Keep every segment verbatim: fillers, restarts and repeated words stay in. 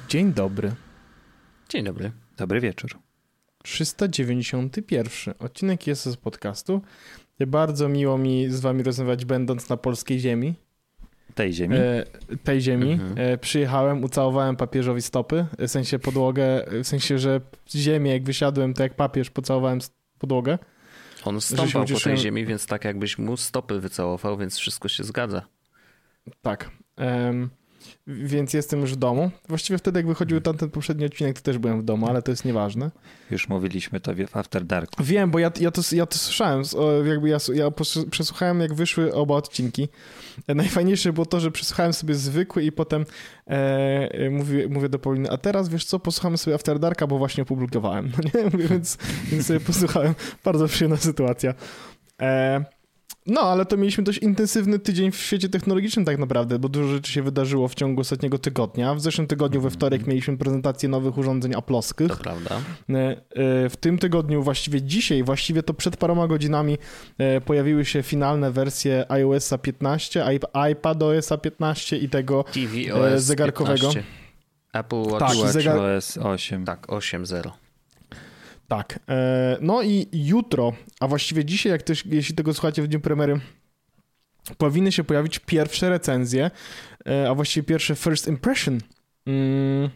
Dzień dobry. Dzień dobry. Dobry wieczór. trzysta dziewięćdziesiąty pierwszy odcinek jest z podcastu. Bardzo miło mi z wami rozmawiać, będąc na polskiej ziemi. Tej ziemi? E, tej ziemi. Mhm. E, przyjechałem, ucałowałem papieżowi stopy, w sensie podłogę, w sensie, że ziemię jak wysiadłem, to jak papież pocałowałem podłogę. On stąpał po tej ziemi, więc tak jakbyś mu stopy wycałował, więc wszystko się zgadza. Tak. Um, Więc jestem już w domu. Właściwie wtedy, jak wychodził tamten poprzedni odcinek, to też byłem w domu, ale to jest nieważne. Już mówiliśmy to w After Dark. Wiem, bo ja, ja, to, ja to słyszałem. Jakby ja, ja przesłuchałem, jak wyszły oba odcinki. Najfajniejsze było to, że przesłuchałem sobie zwykły i potem e, mówię, mówię do Pauliny, a teraz wiesz co, posłuchamy sobie After Darka, bo właśnie opublikowałem. No nie? Więc, więc sobie posłuchałem. Bardzo przyjemna sytuacja. E, No, ale to mieliśmy dość intensywny tydzień w świecie technologicznym tak naprawdę, bo dużo rzeczy się wydarzyło w ciągu ostatniego tygodnia. W zeszłym tygodniu we wtorek mieliśmy prezentację nowych urządzeń Apple'owskich. To prawda. W tym tygodniu, właściwie dzisiaj, właściwie to przed paroma godzinami pojawiły się finalne wersje iOS piętnaście, iPadOS piętnaście i tego T V O S zegarkowego. piętnaście. Apple Watch, tak, Watch zegar... O S osiem. Tak, osiem zero. Tak. No i jutro, a właściwie dzisiaj, jak też, jeśli tego słuchacie w dniu premiery, powinny się pojawić pierwsze recenzje, a właściwie pierwsze first impression mm,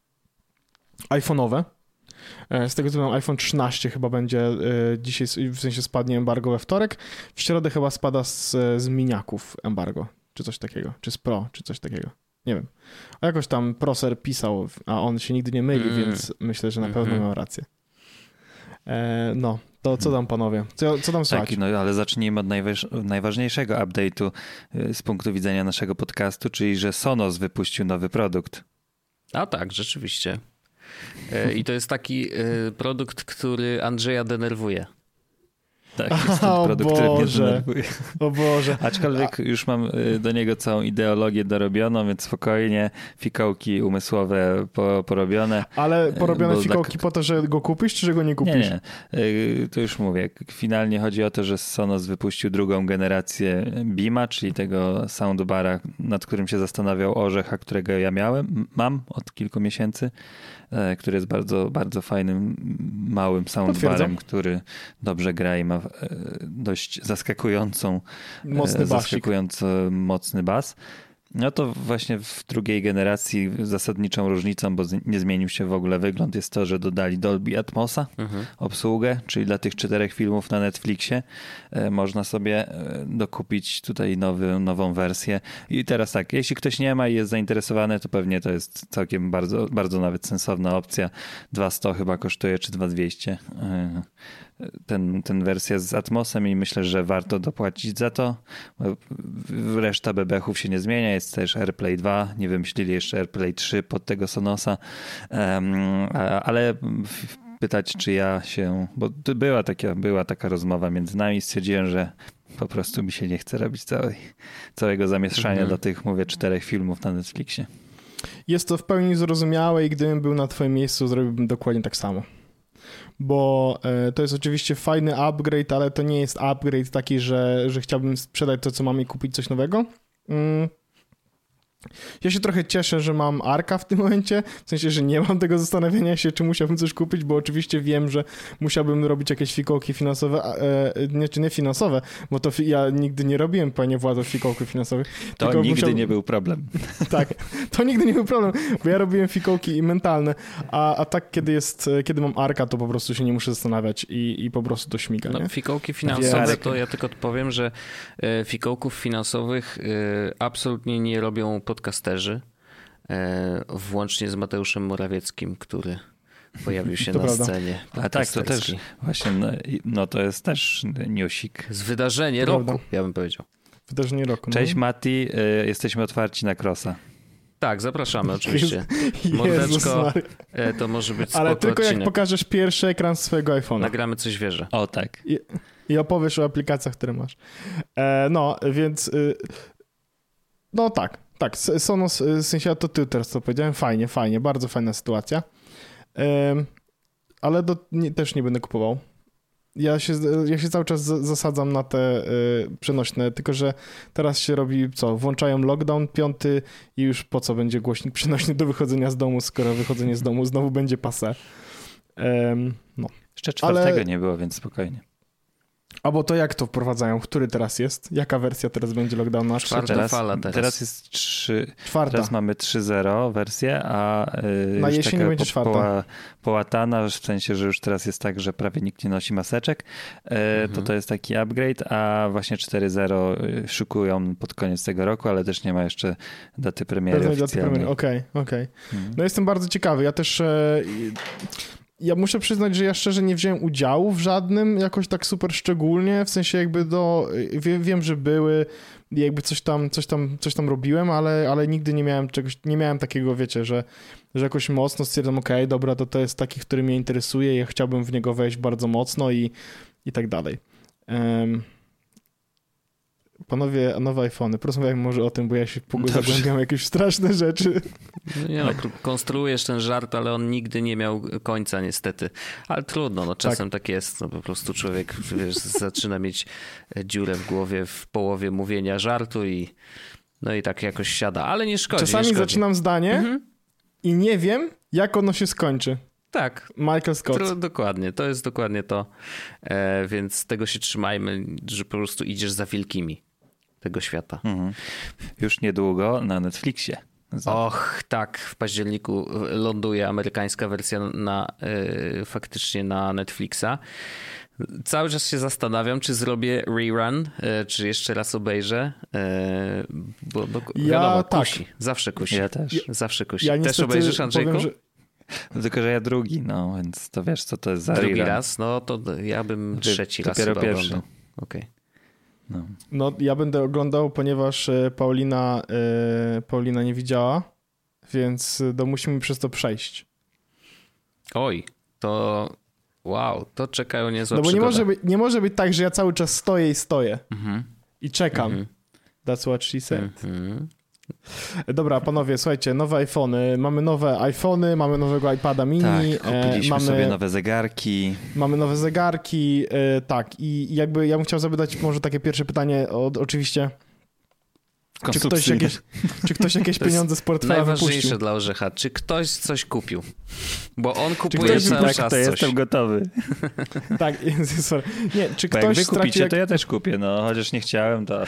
iPhone'owe. Z tego co wiem, iPhone trzynaście chyba będzie dzisiaj, w sensie spadnie embargo we wtorek. W środę chyba spada z, z miniaków embargo, czy coś takiego, czy z Pro, czy coś takiego. Nie wiem. A jakoś tam Proser pisał, a on się nigdy nie myli, mm. więc myślę, że na pewno mm-hmm. miał rację. No, to co tam panowie? Co, co tam słychać? Tak, no ale zacznijmy od najważ- najważniejszego update'u z punktu widzenia naszego podcastu, czyli że Sonos wypuścił nowy produkt. A tak, rzeczywiście. I to jest taki produkt, który Andrzeja denerwuje. Tak, jest ten produkt, który mnie denerwuje. O Boże. Aczkolwiek A... już mam do niego całą ideologię dorobioną, więc spokojnie, fikołki umysłowe po, porobione. Ale porobione fikołki tak... po to, że go kupisz, czy że go nie kupisz? Nie, nie. To już mówię. Finalnie chodzi o to, że Sonos wypuścił drugą generację Beama, czyli tego soundbara, nad którym się zastanawiał Orzech, a którego ja miałem, mam od kilku miesięcy, który jest bardzo, bardzo fajnym, małym soundbarem, który dobrze gra i ma dość zaskakującą, mocny zaskakująco mocny bas. No to właśnie w drugiej generacji zasadniczą różnicą, bo nie zmienił się w ogóle wygląd, jest to, że dodali Dolby Atmosa, mhm. obsługę, czyli dla tych czterech filmów na Netflixie można sobie dokupić tutaj nowy, nową wersję. I teraz tak, jeśli ktoś nie ma i jest zainteresowany, to pewnie to jest całkiem bardzo, bardzo nawet sensowna opcja. dwa sto chyba kosztuje, czy dwa dwieście. Ten, ten wersja z Atmosem i myślę, że warto dopłacić za to. Reszta bebechów się nie zmienia, jest też AirPlay dwa, nie wymyślili jeszcze AirPlay trzy pod tego Sonosa, um, ale pytać, czy ja się, bo była taka, była taka rozmowa między nami, stwierdziłem, że po prostu mi się nie chce robić całej, całego zamieszania mhm. do tych, mówię, czterech filmów na Netflixie. Jest to w pełni zrozumiałe i gdybym był na twoim miejscu, zrobiłbym dokładnie tak samo. Bo to jest oczywiście fajny upgrade, ale to nie jest upgrade taki, że, że chciałbym sprzedać to, co mam i kupić coś nowego. Mm. Ja się trochę cieszę, że mam Arka w tym momencie, w sensie, że nie mam tego zastanawiania się, czy musiałbym coś kupić, bo oczywiście wiem, że musiałbym robić jakieś fikołki finansowe, e, nie, czy nie finansowe, bo to fi- ja nigdy nie robiłem, panie Władzo, fikołków finansowych. To nigdy musiał... nie był problem. Tak, to nigdy nie był problem, bo ja robiłem fikołki mentalne, a, a tak, kiedy jest, kiedy mam Arka, to po prostu się nie muszę zastanawiać i, i po prostu to śmiga. No, nie? Fikołki finansowe, to ja tylko powiem, że e, fikołków finansowych e, absolutnie nie robią podcasterzy, włącznie z Mateuszem Morawieckim, który pojawił się na prawda. scenie. A tak, to też właśnie, no, no to jest też newsik. Z wydarzenie to roku, prawda. ja bym powiedział. Wydarzenie roku. Cześć no. Mati, jesteśmy otwarci na Crossa. Tak, zapraszamy oczywiście. Mordeczko, to może być spoko Ale tylko odcinek. Jak pokażesz pierwszy ekran swojego iPhone'a. Nagramy coś wieże. O tak. I, i opowiesz o aplikacjach, które masz. E, no, więc y, no tak. Tak, Sonos, w sensie to ty teraz to powiedziałem, fajnie, fajnie, bardzo fajna sytuacja, um, ale do, nie, też nie będę kupował. Ja się, ja się cały czas zasadzam na te y, przenośne, tylko że teraz się robi co? Włączają lockdown piąty i już po co będzie głośnik przenośny do wychodzenia z domu, skoro wychodzenie z domu znowu będzie passé. Um, no. Jeszcze czwartego Ale... nie było, więc spokojnie. Albo to jak to wprowadzają? Który teraz jest? Jaka wersja teraz będzie lockdowna? Czwarta teraz, fala teraz. Teraz jest trzy. Czwarta. Teraz mamy trzy zero wersję, a yy, na już jesieni taka będzie po, czwarta. poła, połatana, w sensie, że już teraz jest tak, że prawie nikt nie nosi maseczek, yy, mhm. to to jest taki upgrade, a właśnie cztery zero szykują pod koniec tego roku, ale też nie ma jeszcze daty premiery oficjalnej. Okej, okej. Okay, okay. mhm. No jestem bardzo ciekawy. Ja też... E... Ja muszę przyznać, że ja szczerze nie wziąłem udziału w żadnym jakoś tak super szczególnie, w sensie jakby do, wie, wiem, że były, jakby coś tam, coś tam, coś tam robiłem, ale, ale nigdy nie miałem czegoś, nie miałem takiego, wiecie, że, że jakoś mocno stwierdzam, okej, okay, dobra, to to jest taki, który mnie interesuje, ja chciałbym w niego wejść bardzo mocno i, i tak dalej. Um, Panowie, nowe iPhony, porozmawiajmy może o tym, bo ja się zagłębiam jakieś straszne rzeczy. No nie no, konstruujesz ten żart, ale on nigdy nie miał końca niestety. Ale trudno, no czasem tak, tak jest. No po prostu człowiek, wiesz, zaczyna mieć dziurę w głowie w połowie mówienia żartu i no i tak jakoś siada, ale nie szkodzi. Czasami nie szkodzi. zaczynam zdanie mhm. i nie wiem, jak ono się skończy. Tak. Michael Scott. To, dokładnie, to jest dokładnie to. E, więc tego się trzymajmy, że po prostu idziesz za wielkimi tego świata. Mhm. Już niedługo na Netflixie. Za... Och, tak. W październiku ląduje amerykańska wersja na, yy, faktycznie na Netflixa. Cały czas się zastanawiam, czy zrobię rerun, yy, czy jeszcze raz obejrzę, yy, bo, bo ja wiadomo, tak. kusi. Zawsze kusi. Ja też. Zawsze kusi. Ja też obejrzysz, Andrzejku? Powiem, że... Tylko, że ja drugi, no więc to wiesz, co to jest za Drugi rerun. raz? No to ja bym Ty, trzeci raz dopiero chyba pierwszy. oglądał. Okej. Okay. No. no ja będę oglądał, ponieważ Paulina, yy, Paulina nie widziała, więc no, musimy przez to przejść. Oj, to wow, to czekają niezłe No bo przygoda. nie może, być, nie może być tak, że ja cały czas stoję i stoję mhm. i czekam. Mhm. That's what she said. Mhm. Dobra, panowie, słuchajcie, nowe iPhony. Mamy nowe iPhony, mamy nowego iPada mini. Tak, kupiliśmy e, mamy, sobie nowe zegarki. Mamy nowe zegarki, e, tak. I jakby ja bym chciał zapytać może takie pierwsze pytanie, od, oczywiście... Czy ktoś jakieś, czy ktoś jakieś pieniądze z portfela najważniejsze wypuścił? dla Orzecha. Czy ktoś coś kupił? Bo on kupuje ktoś cały tak, czas to coś. jestem gotowy. Tak, sorry. Nie, czy Bo ktoś jak wy straci... kupicie, jak... to ja też kupię, no chociaż nie chciałem, to...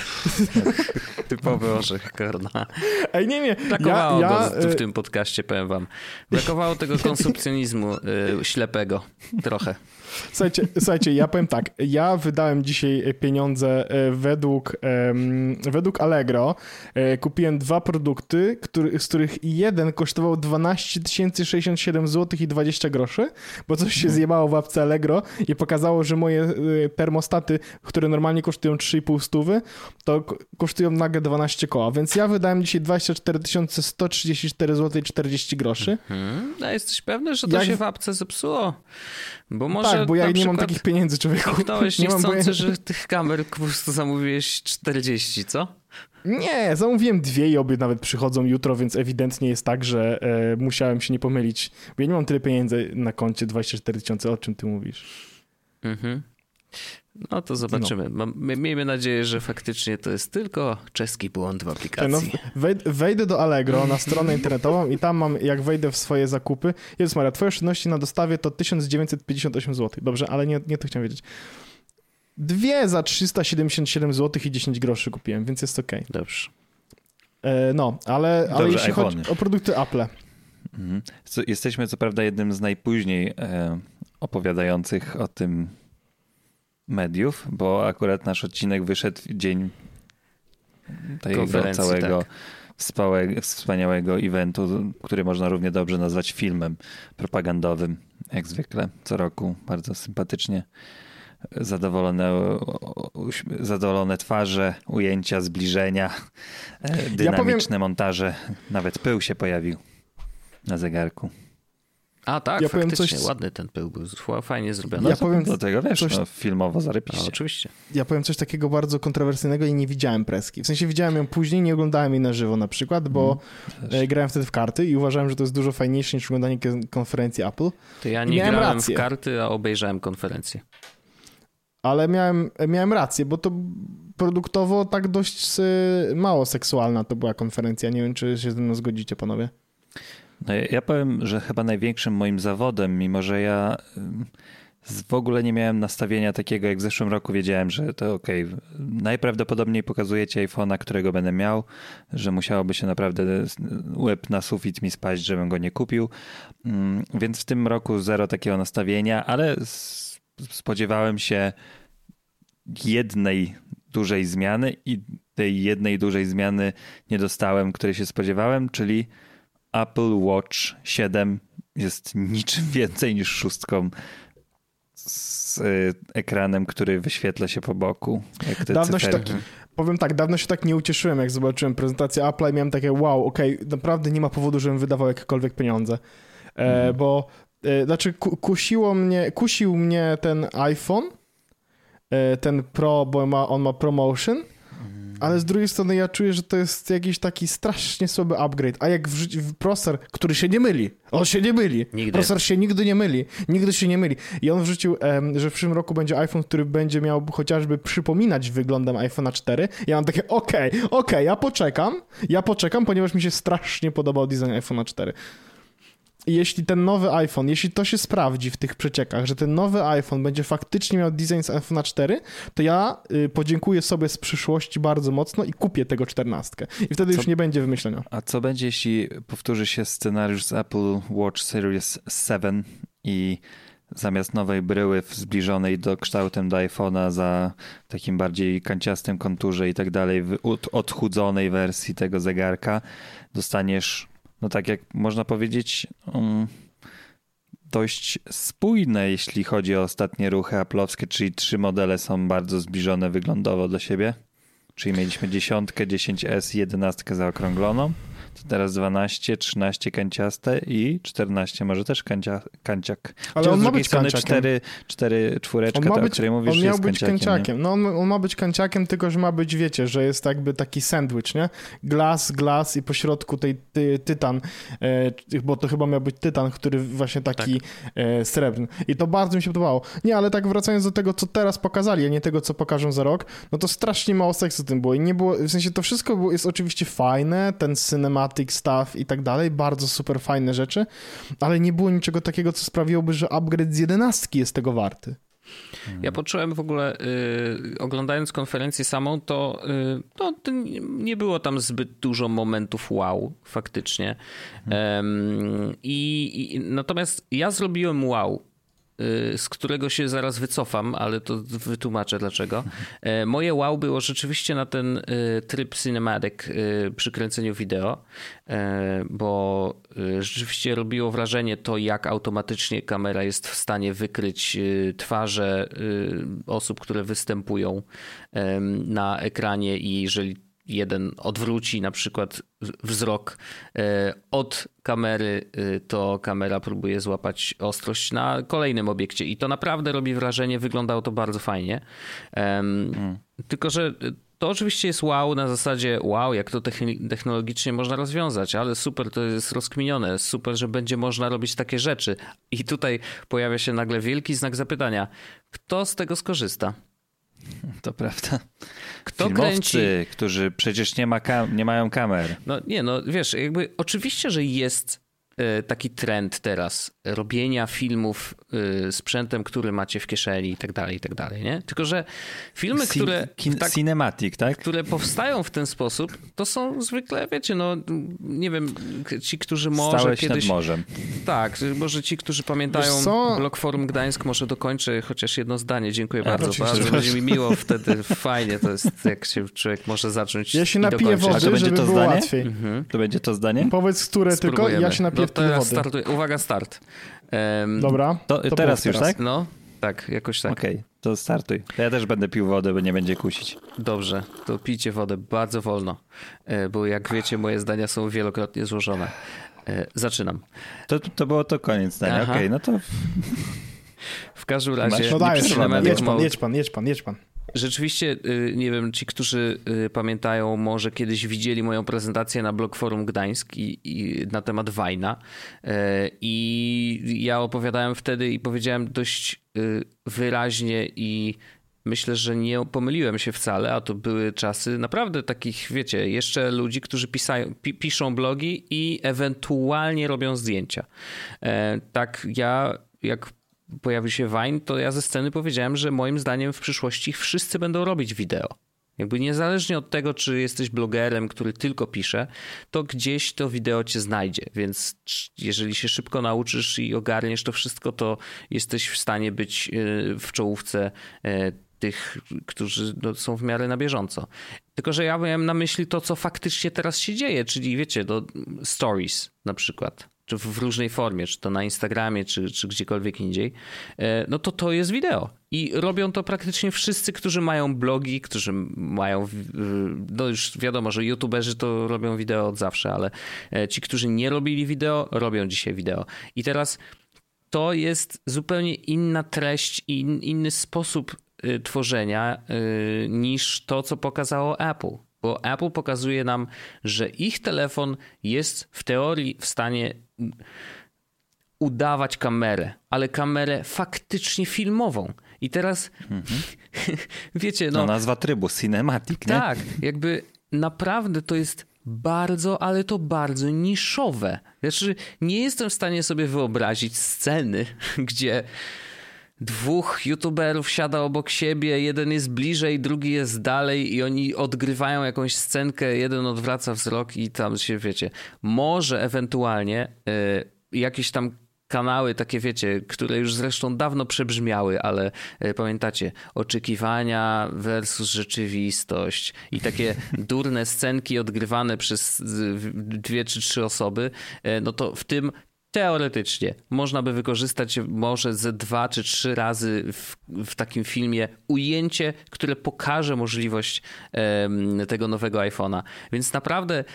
Typowy Orzech, korna. Ej, nie, nie. Brakowało ja, ja, go tu w tym podcaście, powiem wam. Brakowało tego konsumpcjonizmu y, ślepego. Trochę. Słuchajcie, słuchajcie, ja powiem tak. Ja wydałem dzisiaj pieniądze według, według Allegro. Kupiłem dwa produkty, który, z których jeden kosztował dwanaście tysięcy sześćdziesiąt siedem złotych i dwadzieścia groszy, bo coś się zjebało w apce Allegro i pokazało, że moje termostaty, które normalnie kosztują trzy i pół stówy, to kosztują nagle dwanaście koła. Więc ja wydałem dzisiaj dwadzieścia cztery tysiące sto trzydzieści cztery złote i czterdzieści groszy. Hmm. A jesteś pewny, że to Jak... się w apce zepsuło? Bo może tak, bo ja nie przykład... mam takich pieniędzy, człowieku. Kliknąłeś nie niechcący, mam że tych kamer po prostu zamówiłeś czterdzieści, co? Nie, zamówiłem dwie i obie nawet przychodzą jutro, więc ewidentnie jest tak, że e, musiałem się nie pomylić, bo ja nie mam tyle pieniędzy na koncie dwadzieścia cztery tysiące, o czym ty mówisz. Mhm. No to zobaczymy. No. Miejmy nadzieję, że faktycznie to jest tylko czeski błąd w aplikacji. No, wej- wejdę do Allegro na stronę internetową i tam mam, jak wejdę w swoje zakupy, Jezus Maria, twoje oszczędności na dostawie to tysiąc dziewięćset pięćdziesiąt osiem złotych. Dobrze, ale nie, nie to chciałem wiedzieć. Dwie za trzysta siedemdziesiąt siedem złotych i dziesięć groszy kupiłem, więc jest okej. Okay. Dobrze. E, no, ale, ale Dobrze, jeśli iPhony. chodzi o produkty Apple. Mhm. Jesteśmy co prawda jednym z najpóźniej e, opowiadających o tym mediów, bo akurat nasz odcinek wyszedł w dzień tego całego tak. wspaniałego, wspaniałego eventu, który można równie dobrze nazwać filmem propagandowym, jak zwykle co roku. Bardzo sympatycznie zadowolone, zadowolone twarze, ujęcia, zbliżenia, dynamiczne ja powiem... montaże. Nawet pył się pojawił na zegarku. A tak, ja faktycznie, coś... ładny ten pył był, fajnie zrobiony. No, ja powiem do tego wiesz, coś... no, filmowo zarypiście. No, oczywiście. Ja powiem coś takiego bardzo kontrowersyjnego i nie widziałem preski. W sensie widziałem ją później, nie oglądałem jej na żywo na przykład, bo mm, grałem wtedy w karty i uważałem, że to jest dużo fajniejsze niż oglądanie konferencji Apple. To ja nie grałem rację. w karty, a obejrzałem konferencję. ale miałem, miałem rację, bo to produktowo tak dość mało seksualna to była konferencja. Nie wiem, czy się ze mną zgodzicie, panowie. No ja powiem, że chyba największym moim zawodem, mimo że ja w ogóle nie miałem nastawienia takiego jak w zeszłym roku, wiedziałem, że to okej, okay, najprawdopodobniej pokazujecie iPhone'a, którego będę miał, że musiałoby się naprawdę łeb na sufit mi spaść, żebym go nie kupił, więc w tym roku zero takiego nastawienia, ale spodziewałem się jednej dużej zmiany i tej jednej dużej zmiany nie dostałem, której się spodziewałem, czyli Apple Watch siedem jest niczym więcej niż szóstką z ekranem, który wyświetla się po boku. Jak te dawno cyferki. się tak, powiem tak, dawno się tak nie ucieszyłem, jak zobaczyłem prezentację Apple'a i miałem takie wow, okej, okay, naprawdę nie ma powodu, żebym wydawał jakiekolwiek pieniądze. E, mm. Bo e, znaczy ku, kusiło mnie, kusił mnie ten iPhone, e, ten Pro, bo ma, on ma ProMotion, ale z drugiej strony ja czuję, że to jest jakiś taki strasznie słaby upgrade. A jak wrzucić w procesor, który się nie myli. On się nie myli. Nigdy. Procesor się nigdy nie myli. Nigdy się nie myli. I on wrzucił, um, że w przyszłym roku będzie iPhone, który będzie miał chociażby przypominać wyglądem iPhone'a cztery. Ja mam takie, okej, okay, okej, okay, ja poczekam. Ja poczekam, ponieważ mi się strasznie podobał design iPhone'a cztery. I jeśli ten nowy iPhone, jeśli to się sprawdzi w tych przeciekach, że ten nowy iPhone będzie faktycznie miał design z iPhone'a cztery, to ja y, podziękuję sobie z przyszłości bardzo mocno i kupię tego czternastkę. I wtedy co, już nie będzie wymyślenia. A co będzie, jeśli powtórzy się scenariusz z Apple Watch Series siedem i zamiast nowej bryły zbliżonej do kształtem do iPhone'a za takim bardziej kanciastym konturze i tak dalej, w odchudzonej wersji tego zegarka dostaniesz, no tak jak można powiedzieć, um, dość spójne, jeśli chodzi o ostatnie ruchy Apple'owskie, czyli trzy modele są bardzo zbliżone wyglądowo do siebie. Czyli mieliśmy dziesiątkę, dziesięć S i jedenastkę zaokrągloną. To teraz dwanaście, trzynaście kanciaste i czternaście może też kancia, kanciak. Ale on ma być kanciakiem. cztery, cztery czwóreczka, ta, o której mówisz, on że miał jest być kanciakiem. kanciakiem. No on, on ma być kanciakiem, tylko że ma być, wiecie, że jest jakby taki sandwich, nie? Glas, glas i po środku tej ty, tytan, e, bo to chyba miał być tytan, który właśnie taki tak. e, srebrny. I to bardzo mi się podobało. Nie, ale tak wracając do tego, co teraz pokazali, a nie tego, co pokażą za rok, no to strasznie mało seksu w tym było. I nie było, w sensie to wszystko było, jest oczywiście fajne, ten cinematic stuff i tak dalej, bardzo super fajne rzeczy, ale nie było niczego takiego, co sprawiłoby, że upgrade z jedenastki jest tego warty. Ja poczułem w ogóle, y, oglądając konferencję samą, to, y, to, to nie było tam zbyt dużo momentów wow, faktycznie. Hmm. Um, i, i, natomiast ja zrobiłem wow, z którego się zaraz wycofam, ale to wytłumaczę dlaczego. Moje wow było rzeczywiście na ten tryb cinematic przy kręceniu wideo, bo rzeczywiście robiło wrażenie to, jak automatycznie kamera jest w stanie wykryć twarze osób, które występują na ekranie i jeżeli jeden odwróci na przykład wzrok od kamery, to kamera próbuje złapać ostrość na kolejnym obiekcie i to naprawdę robi wrażenie, wyglądało to bardzo fajnie. Hmm. Tylko że to oczywiście jest wow na zasadzie wow, jak to technologicznie można rozwiązać, ale super, to jest rozkminione, super, że będzie można robić takie rzeczy. I tutaj pojawia się nagle wielki znak zapytania. Kto z tego skorzysta? To prawda. Kto Filmowcy, kręci... którzy przecież nie, ma kam- nie mają kamer. No nie, no wiesz, jakby oczywiście, że jest taki trend teraz robienia filmów sprzętem, który macie w kieszeni i tak dalej, i tak dalej, nie? Tylko, że filmy, Cin- które... kin- tak, cinematic, tak? Które powstają w ten sposób, to są zwykle, wiecie, no nie wiem, ci, którzy może Stałeś kiedyś... nad morzem. Tak, może ci, którzy pamiętają Blog Forum Gdańsk, może dokończę chociaż jedno zdanie. Dziękuję A, bardzo. Bardzo będzie mi miło wtedy. Fajnie to jest, jak się człowiek może zacząć Ja się napiję wody, A to będzie żeby to było zdanie? łatwiej. Mhm. To będzie to zdanie? Powiedz, które tylko i ja się napiję no, teraz wody. Startuję. Uwaga, start. Um, Dobra. To, to teraz już, teraz. tak? No, tak, jakoś tak. Okej, okay, to startuj. To ja też będę pił wodę, bo nie będzie kusić. Dobrze, to pijcie wodę bardzo wolno, bo jak wiecie, moje zdania są wielokrotnie złożone. Zaczynam. To, to było to koniec zdania, okej, okay, no to... W każdym razie... No dajesz, jedź pan, jedź pan, jedź pan, jedź pan, jedź pan. Rzeczywiście, nie wiem, ci, którzy pamiętają, może kiedyś widzieli moją prezentację na Blog Forum Gdańsk i, i na temat Wajna. I ja opowiadałem wtedy i powiedziałem dość wyraźnie i myślę, że nie pomyliłem się wcale, a to były czasy naprawdę takich, wiecie, jeszcze ludzi, którzy pisają, pi, piszą blogi i ewentualnie robią zdjęcia. E, tak ja, jak pojawił się Vine, to ja ze sceny powiedziałem, że moim zdaniem w przyszłości wszyscy będą robić wideo. Jakby niezależnie od tego, czy jesteś blogerem, który tylko pisze, to gdzieś to wideo cię znajdzie, więc jeżeli się szybko nauczysz i ogarniesz to wszystko, to jesteś w stanie być w czołówce tych, którzy no, są w miarę na bieżąco. Tylko że ja miałem na myśli to, co faktycznie teraz się dzieje, czyli wiecie, do stories na przykład, czy w różnej formie, czy to na Instagramie, czy, czy gdziekolwiek indziej, no to to jest wideo. I robią to praktycznie wszyscy, którzy mają blogi, którzy mają, no już wiadomo, że youtuberzy to robią wideo od zawsze, ale ci, którzy nie robili wideo, robią dzisiaj wideo. I teraz to jest zupełnie inna treść i inny sposób tworzenia niż to, co pokazało Apple. Bo Apple pokazuje nam, że ich telefon jest w teorii w stanie udawać kamerę, ale kamerę faktycznie filmową. I teraz mhm. wiecie, no... no nazwa trybu, cinematic, nie? Tak, jakby naprawdę to jest bardzo, ale to bardzo niszowe. Znaczy, nie jestem w stanie sobie wyobrazić sceny, gdzie dwóch youtuberów siada obok siebie, jeden jest bliżej, drugi jest dalej i oni odgrywają jakąś scenkę, jeden odwraca wzrok i tam się, wiecie, może ewentualnie y, jakieś tam kanały takie, wiecie, które już zresztą dawno przebrzmiały, ale y, pamiętacie, oczekiwania versus rzeczywistość i takie durne scenki odgrywane przez y, dwie czy trzy osoby, y, no to w tym teoretycznie można by wykorzystać może ze dwa czy trzy razy w, w takim filmie ujęcie, które pokaże możliwość um, tego nowego iPhone'a. Więc naprawdę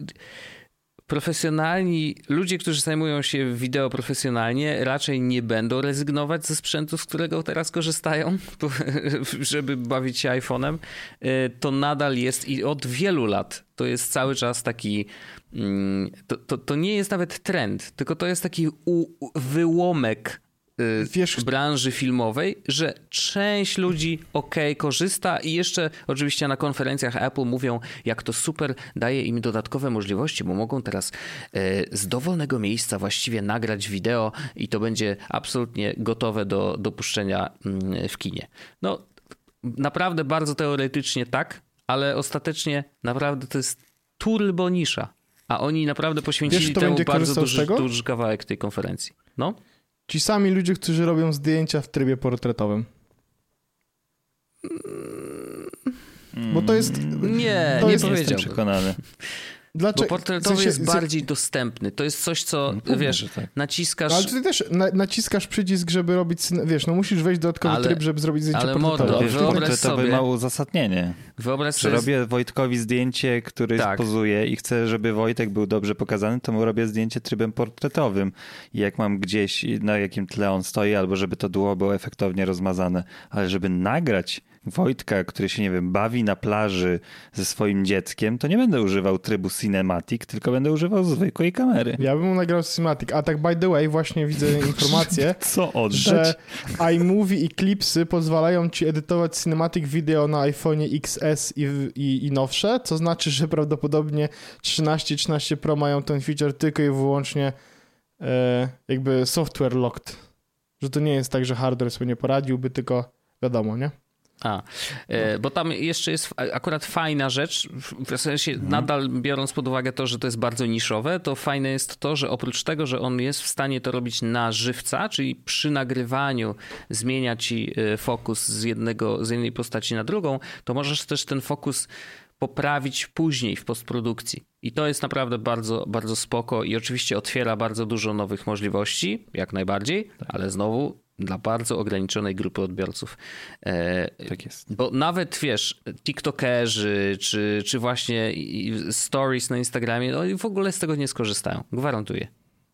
profesjonalni ludzie, którzy zajmują się wideo profesjonalnie, raczej nie będą rezygnować ze sprzętu, z którego teraz korzystają, żeby bawić się iPhone'em. To nadal jest i od wielu lat to jest cały czas taki, to, to, to nie jest nawet trend, tylko to jest taki u, wyłomek Wiesz, branży filmowej, że część ludzi okej, okay, korzysta i jeszcze oczywiście na konferencjach Apple mówią, jak to super daje im dodatkowe możliwości, bo mogą teraz z dowolnego miejsca właściwie nagrać wideo i to będzie absolutnie gotowe do dopuszczenia w kinie. No naprawdę bardzo teoretycznie tak, ale ostatecznie naprawdę to jest turbo nisza, a oni naprawdę poświęcili Wiesz, temu bardzo duży, duży kawałek tej konferencji. No. Ci sami ludzie, którzy robią zdjęcia w trybie portretowym. Bo to jest... Nie, to nie jest, powiedziałbym. Jestem przekonany. Dlaczego? Bo portretowy w sensie, jest bardziej dostępny. To jest coś, co, no, wiesz, tak. naciskasz... Ale ty też na, naciskasz przycisk, żeby robić... Wiesz, no musisz wejść dodatkowy ale, tryb, żeby zrobić zdjęcie ale portretowe. Ale mordo, wyobraź sobie... ma uzasadnienie. Wyobraź że sobie... robię Wojtkowi zdjęcie, który tak. pozuje i chcę, żeby Wojtek był dobrze pokazany, to mu robię zdjęcie trybem portretowym. I jak mam gdzieś, na jakim tle on stoi, albo żeby to duo było efektownie rozmazane. Ale żeby nagrać Wojtka, który się, nie wiem, bawi na plaży ze swoim dzieckiem, to nie będę używał trybu cinematic, tylko będę używał zwykłej kamery. Ja bym nagrał cinematic. A tak by the way, właśnie widzę informację, Co oddać? Że iMovie i Clipsy pozwalają ci edytować cinematic video na iPhone'ie X S i, i, i nowsze, co znaczy, że prawdopodobnie trzynaście, trzynaście Pro mają ten feature tylko i wyłącznie e, jakby software locked. Że to nie jest tak, że hardware sobie nie poradziłby, tylko wiadomo, nie? A, bo tam jeszcze jest akurat fajna rzecz, w sensie hmm. nadal biorąc pod uwagę to, że to jest bardzo niszowe, to fajne jest to, że oprócz tego, że on jest w stanie to robić na żywca, czyli przy nagrywaniu zmienia ci fokus z, jednego, z jednej postaci na drugą, to możesz też ten fokus poprawić później w postprodukcji. I to jest naprawdę bardzo, bardzo spoko i oczywiście otwiera bardzo dużo nowych możliwości, jak najbardziej, ale znowu dla bardzo ograniczonej grupy odbiorców. E, tak jest. Bo nawet, wiesz, tiktokerzy, czy, czy właśnie stories na Instagramie, no w ogóle z tego nie skorzystają. Gwarantuję.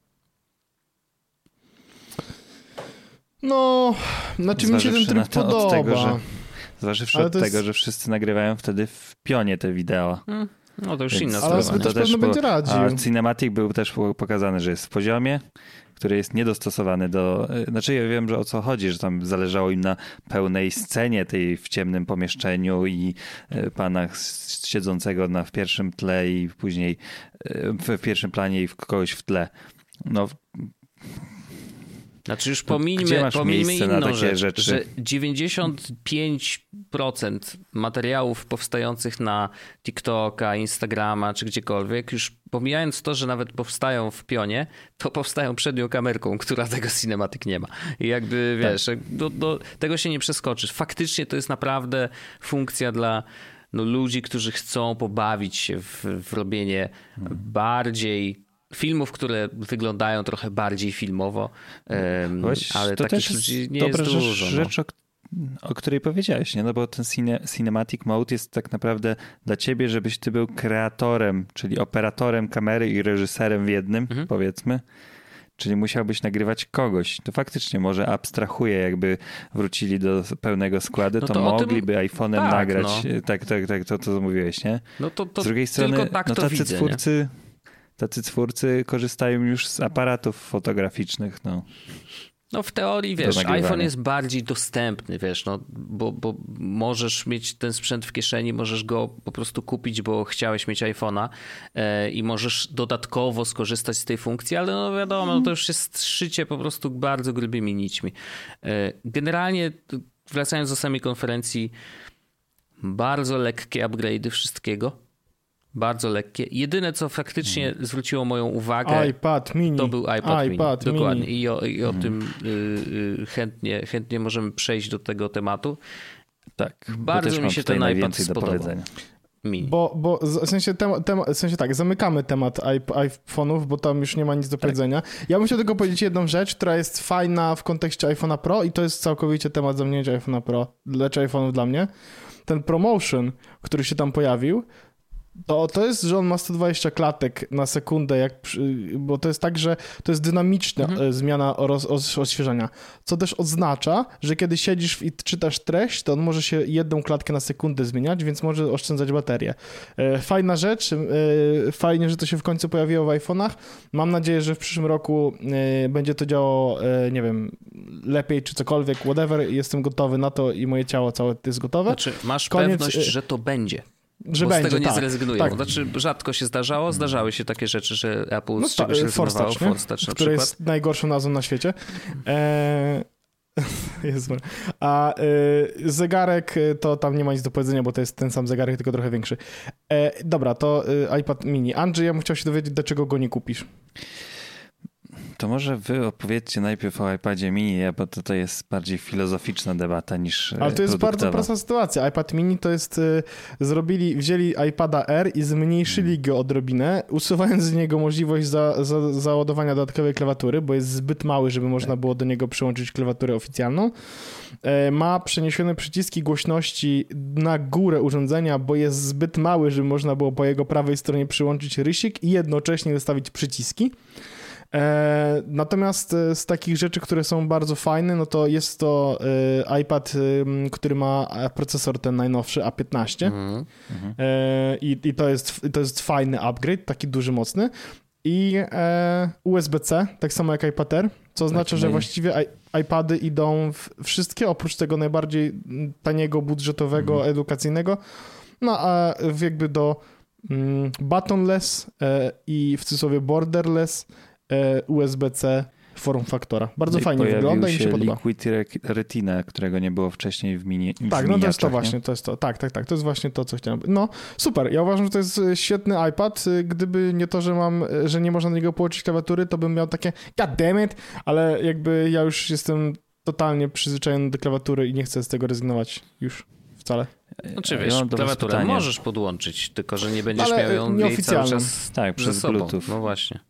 No, znaczy mi się ten tryb podoba. Od tego, że, zważywszy od tego, jest... że wszyscy nagrywają wtedy w pionie te wideo. Hmm. No to już Więc, inna sprawa. Ale sprawa. to też pewno będzie radził. A Cinematic był też pokazany, że jest w poziomie. który jest niedostosowany do... Znaczy ja wiem, że o co chodzi, że tam zależało im na pełnej scenie tej w ciemnym pomieszczeniu i pana siedzącego na, w pierwszym tle i później w pierwszym planie i kogoś w tle. No... Znaczy już pominijmy, pominijmy inną rzecz, rzeczy? że dziewięćdziesiąt pięć procent materiałów powstających na TikToka, Instagrama czy gdziekolwiek, już pomijając to, że nawet powstają w pionie, to powstają przed nią kamerką, która tego cinematic nie ma. I jakby wiesz, tak. do, do tego się nie przeskoczysz. Faktycznie to jest naprawdę funkcja dla no, ludzi, którzy chcą pobawić się w, w robienie hmm. bardziej filmów, które wyglądają trochę bardziej filmowo, um, ale to takich ludzi nie jest dużo. Rzecz, no. o, o której powiedziałeś, nie? No bo ten cine, cinematic mode jest tak naprawdę dla ciebie, żebyś ty był kreatorem, czyli operatorem kamery i reżyserem w jednym, mhm. powiedzmy. Czyli musiałbyś nagrywać kogoś. To faktycznie może abstrahuje, jakby wrócili do pełnego składu, no to, to mogliby tym... iPhone'em tak, nagrać. No. Tak, tak, tak, to co mówiłeś, nie? No to, to z drugiej strony, tylko tak no to tacy widzę, twórcy... Nie? Tacy twórcy korzystają już z aparatów fotograficznych, no. No w teorii, wiesz, iPhone jest bardziej dostępny, wiesz, no, bo, bo możesz mieć ten sprzęt w kieszeni, możesz go po prostu kupić, bo chciałeś mieć iPhone'a e, i możesz dodatkowo skorzystać z tej funkcji, ale no wiadomo, no to już jest szycie po prostu bardzo grubymi nićmi. E, generalnie, wracając do samej konferencji, bardzo lekkie upgrade'y wszystkiego. Bardzo lekkie. Jedyne, co faktycznie hmm. zwróciło moją uwagę, iPad mini. to był iPad, iPad mini. Dokładnie. Mini. I o, i o hmm. tym y, y, chętnie, chętnie możemy przejść do tego tematu. Tak. Bardzo mi się ten iPad spodobał. Mini. Bo, bo w sensie, tem, tem, w sensie tak, zamykamy temat iPhone'ów, bo tam już nie ma nic do powiedzenia. Tak. Ja bym chciał tylko powiedzieć jedną rzecz, która jest fajna w kontekście iPhone'a Pro i to jest całkowicie temat zamknięcia iPhone'a Pro, lecz iPhone'ów dla mnie. Ten promotion, który się tam pojawił, To, to jest, że on ma sto dwadzieścia klatek na sekundę, jak, bo to jest tak, że to jest dynamiczna mhm. zmiana roz, roz, odświeżania, co też oznacza, że kiedy siedzisz i czytasz treść, to on może się jedną klatkę na sekundę zmieniać, więc może oszczędzać baterię. Fajna rzecz, fajnie, że to się w końcu pojawiło w iPhone'ach. Mam nadzieję, że w przyszłym roku będzie to działało, nie wiem, lepiej czy cokolwiek, whatever. Jestem gotowy na to i moje ciało całe jest gotowe. Znaczy, masz Koniec... pewność, że to będzie. Że bo będzie, z tego nie tak, zrezygnują. tak. Znaczy, rzadko się zdarzało. Zdarzały się takie rzeczy, że Apple no z czegoś rezygnowało. Force Touch, na który jest najgorszą nazwą na świecie. Eee... Jezu. A y, zegarek to tam nie ma nic do powiedzenia, bo to jest ten sam zegarek, tylko trochę większy. E, dobra, to y, iPad mini. Andrzej, ja bym chciał się dowiedzieć, dlaczego go nie kupisz. To może wy opowiedzcie najpierw o iPadzie mini, bo to, to jest bardziej filozoficzna debata niż Ale to jest produktowa. bardzo prosta sytuacja. iPad mini to jest, y, zrobili, wzięli iPada R i zmniejszyli go odrobinę, usuwając z niego możliwość za, za, załadowania dodatkowej klawatury, bo jest zbyt mały, żeby można było do niego przyłączyć klawiaturę oficjalną. E, ma przeniesione przyciski głośności na górę urządzenia, bo jest zbyt mały, żeby można było po jego prawej stronie przyłączyć rysik i jednocześnie wystawić przyciski. E, natomiast z takich rzeczy, które są bardzo fajne, no to jest to e, iPad, e, który ma procesor ten najnowszy A piętnaście mm-hmm. e, i, i to jest, to jest fajny upgrade, taki duży, mocny i e, U S B C, tak samo jak iPad Air, co oznacza, tak, że właściwie i, iPady idą w wszystkie, oprócz tego najbardziej taniego, budżetowego, mm-hmm. edukacyjnego, no a jakby do mm, buttonless e, i w cudzysłowie borderless U S B C form faktora. Bardzo no fajnie wygląda i mi się podoba. Liquid Retina, którego nie było wcześniej w mini. W tak, no to jest to właśnie, to jest to. Tak, tak, tak. To jest właśnie to, co chciałem. No, super. Ja uważam, że to jest świetny iPad. Gdyby nie to, że mam, że nie można do niego połączyć klawiatury, to bym miał takie god damn it, ale jakby ja już jestem totalnie przyzwyczajony do klawiatury i nie chcę z tego rezygnować już wcale. Znaczy wiesz, ja klawiaturę możesz podłączyć, tylko że nie będziesz ale miał ją jej cały czas tak, przez sobą. Bluetooth. No właśnie.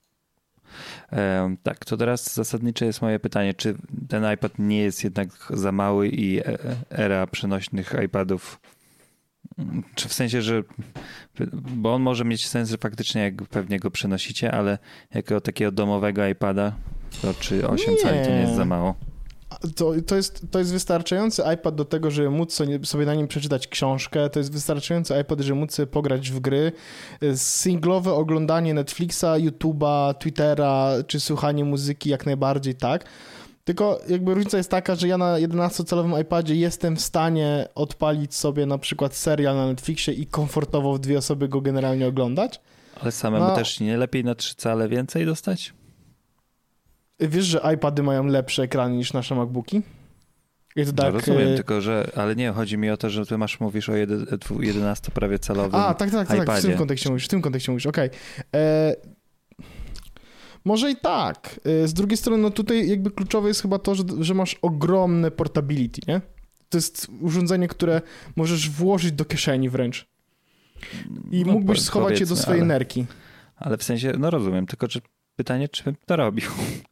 E, tak, to teraz zasadnicze jest moje pytanie, czy ten iPad nie jest jednak za mały i era przenośnych iPadów, czy w sensie, że bo on może mieć sens, że faktycznie jak pewnie go przenosicie, ale jako takiego domowego iPada to czy osiem cali to nie jest za mało? To, to, jest, to jest wystarczający iPad do tego, żeby móc sobie na nim przeczytać książkę, to jest wystarczający iPad, żeby móc sobie pograć w gry. Singlowe oglądanie Netflixa, YouTube'a, Twittera, czy słuchanie muzyki jak najbardziej tak. Tylko jakby różnica jest taka, że ja na jedenastocalowym iPadzie jestem w stanie odpalić sobie na przykład serial na Netflixie i komfortowo w dwie osoby go generalnie oglądać. Ale samemu no, też nie lepiej na trzy cale więcej dostać? Wiesz, że iPady mają lepsze ekrany niż nasze MacBooki? I to tak, no rozumiem, y... tylko że, ale nie, chodzi mi o to, że ty masz, mówisz o jedenasto prawie calowym A, tak, tak, tak, tak, w tym kontekście mówisz, w tym kontekście mówisz, okej. Okay. E... Może i tak. Z drugiej strony, no tutaj jakby kluczowe jest chyba to, że, że masz ogromne portability, nie? To jest urządzenie, które możesz włożyć do kieszeni wręcz. I no, mógłbyś schować je do swojej ale, nerki. Ale w sensie, no rozumiem, tylko czy pytanie, czy bym to robił?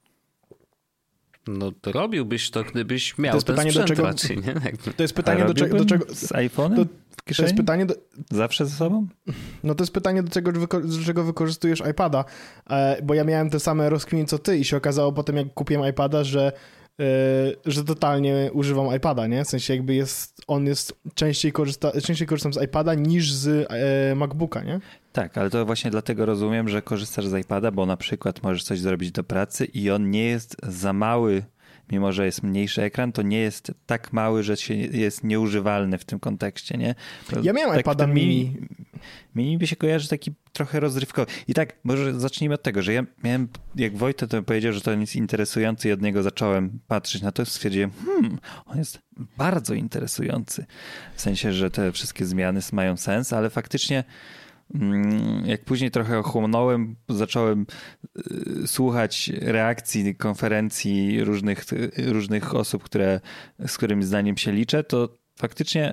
No to robiłbyś to, gdybyś miał to jest ten pytanie do czego, raczej, nie? To jest pytanie do czego, do czego... Z iPhone'em to, w kieszeni? To jest pytanie do... Zawsze ze sobą? No to jest pytanie, do czego, do czego wykorzystujesz iPada, bo ja miałem te same rozkminy co ty i się okazało potem, jak kupiłem iPada, że, że totalnie używam iPada, nie? W sensie jakby jest, on jest, częściej, korzysta, częściej korzystam z iPada niż z MacBooka, nie? Tak, ale to właśnie dlatego rozumiem, że korzystasz z iPada, bo na przykład możesz coś zrobić do pracy i on nie jest za mały, mimo że jest mniejszy ekran, to nie jest tak mały, że się jest nieużywalny w tym kontekście, nie? To ja miałem tak iPada mini. Mini by się kojarzy taki trochę rozrywkowy. I tak, może zacznijmy od tego, że ja miałem, jak Wojtek to powiedział, że to jest interesujący i od niego zacząłem patrzeć na to i stwierdziłem, hmm, on jest bardzo interesujący. W sensie, że te wszystkie zmiany mają sens, ale faktycznie jak później trochę ochłonąłem, zacząłem słuchać reakcji, konferencji różnych, różnych osób, które, z którymi zdaniem się liczę, to faktycznie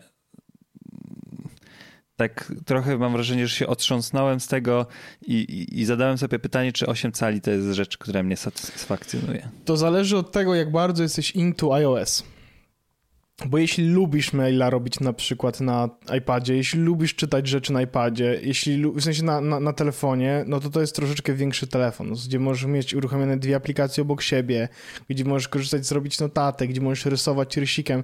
tak trochę mam wrażenie, że się otrząsnąłem z tego i, i, i zadałem sobie pytanie, czy osiem cali to jest rzecz, która mnie satysfakcjonuje. To zależy od tego, jak bardzo jesteś into iOS. Bo jeśli lubisz maila robić na przykład na iPadzie, jeśli lubisz czytać rzeczy na iPadzie, jeśli w sensie na, na, na telefonie, no to to jest troszeczkę większy telefon, gdzie możesz mieć uruchomione dwie aplikacje obok siebie, gdzie możesz korzystać, zrobić notatek, gdzie możesz rysować rysikiem.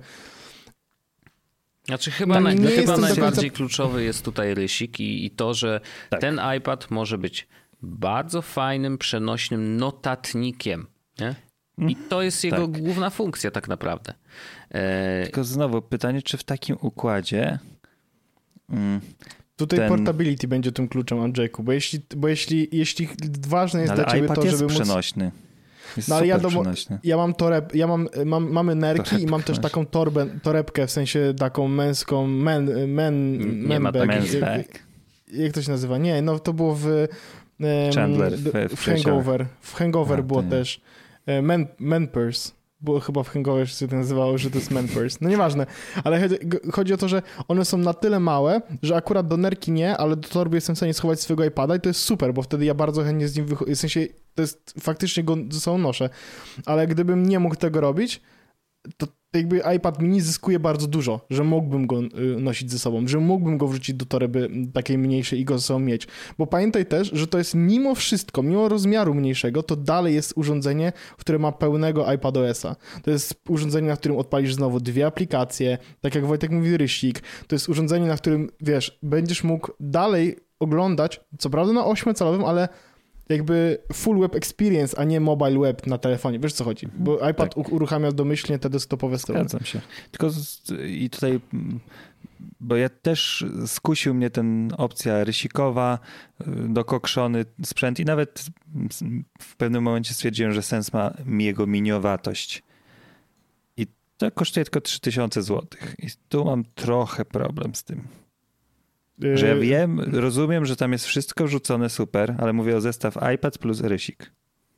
Znaczy chyba, na, no chyba najbardziej końca... kluczowy jest tutaj rysik i, i to, że tak. ten iPad może być bardzo fajnym, przenośnym notatnikiem, nie? I to jest jego tak. główna funkcja tak naprawdę. E... Tylko znowu pytanie, czy w takim układzie... Mm, Tutaj ten... portability będzie tym kluczem, Andrzejku, bo jeśli, bo jeśli, jeśli ważne jest no, dla ciebie iPad to, jest żeby przenośny. móc... Jest no ale ja, do... przenośny. ja mam toreb, ja mam, mam mamy nerki Torebkę i mam też taką torbę, torebkę, w sensie taką męską, men, men, nie men ma bag. Men's bag. Jak to się nazywa? Nie, no to było w... Um, Chandler. W, w Hangover. W Hangover A, było nie. też. Men, men purse. Było chyba w Hangover się to nazywało, że to jest man purse. No nieważne, ale chodzi, chodzi o to, że one są na tyle małe, że akurat do nerki nie, ale do torby jestem w stanie schować swojego iPada i to jest super, bo wtedy ja bardzo chętnie z nim wychodzę. W sensie, to jest faktycznie go ze sobą noszę. Ale gdybym nie mógł tego robić, to jakby iPad mini zyskuje bardzo dużo, że mógłbym go nosić ze sobą, że mógłbym go wrzucić do torby takiej mniejszej i go ze sobą mieć. Bo pamiętaj też, że to jest mimo wszystko, mimo rozmiaru mniejszego, to dalej jest urządzenie, które ma pełnego iPadOS-a. To jest urządzenie, na którym odpalisz znowu dwie aplikacje, tak jak Wojtek mówi, rysik. To jest urządzenie, na którym, wiesz, będziesz mógł dalej oglądać, co prawda na ośmiocalowym, ale jakby full web experience, a nie mobile web na telefonie. Wiesz, co chodzi? Bo iPad tak. uruchamia domyślnie te desktopowe strony. Zgadzam się. Tylko z, i tutaj, bo ja też skusił mnie ten opcja rysikowa, dokokszony sprzęt i nawet w pewnym momencie stwierdziłem, że sens ma jego miniowatość. I to kosztuje tylko trzy tysiące złotych. I tu mam trochę problem z tym. Że ja wiem, rozumiem, że tam jest wszystko wrzucone super, ale mówię o zestaw iPad plus rysik.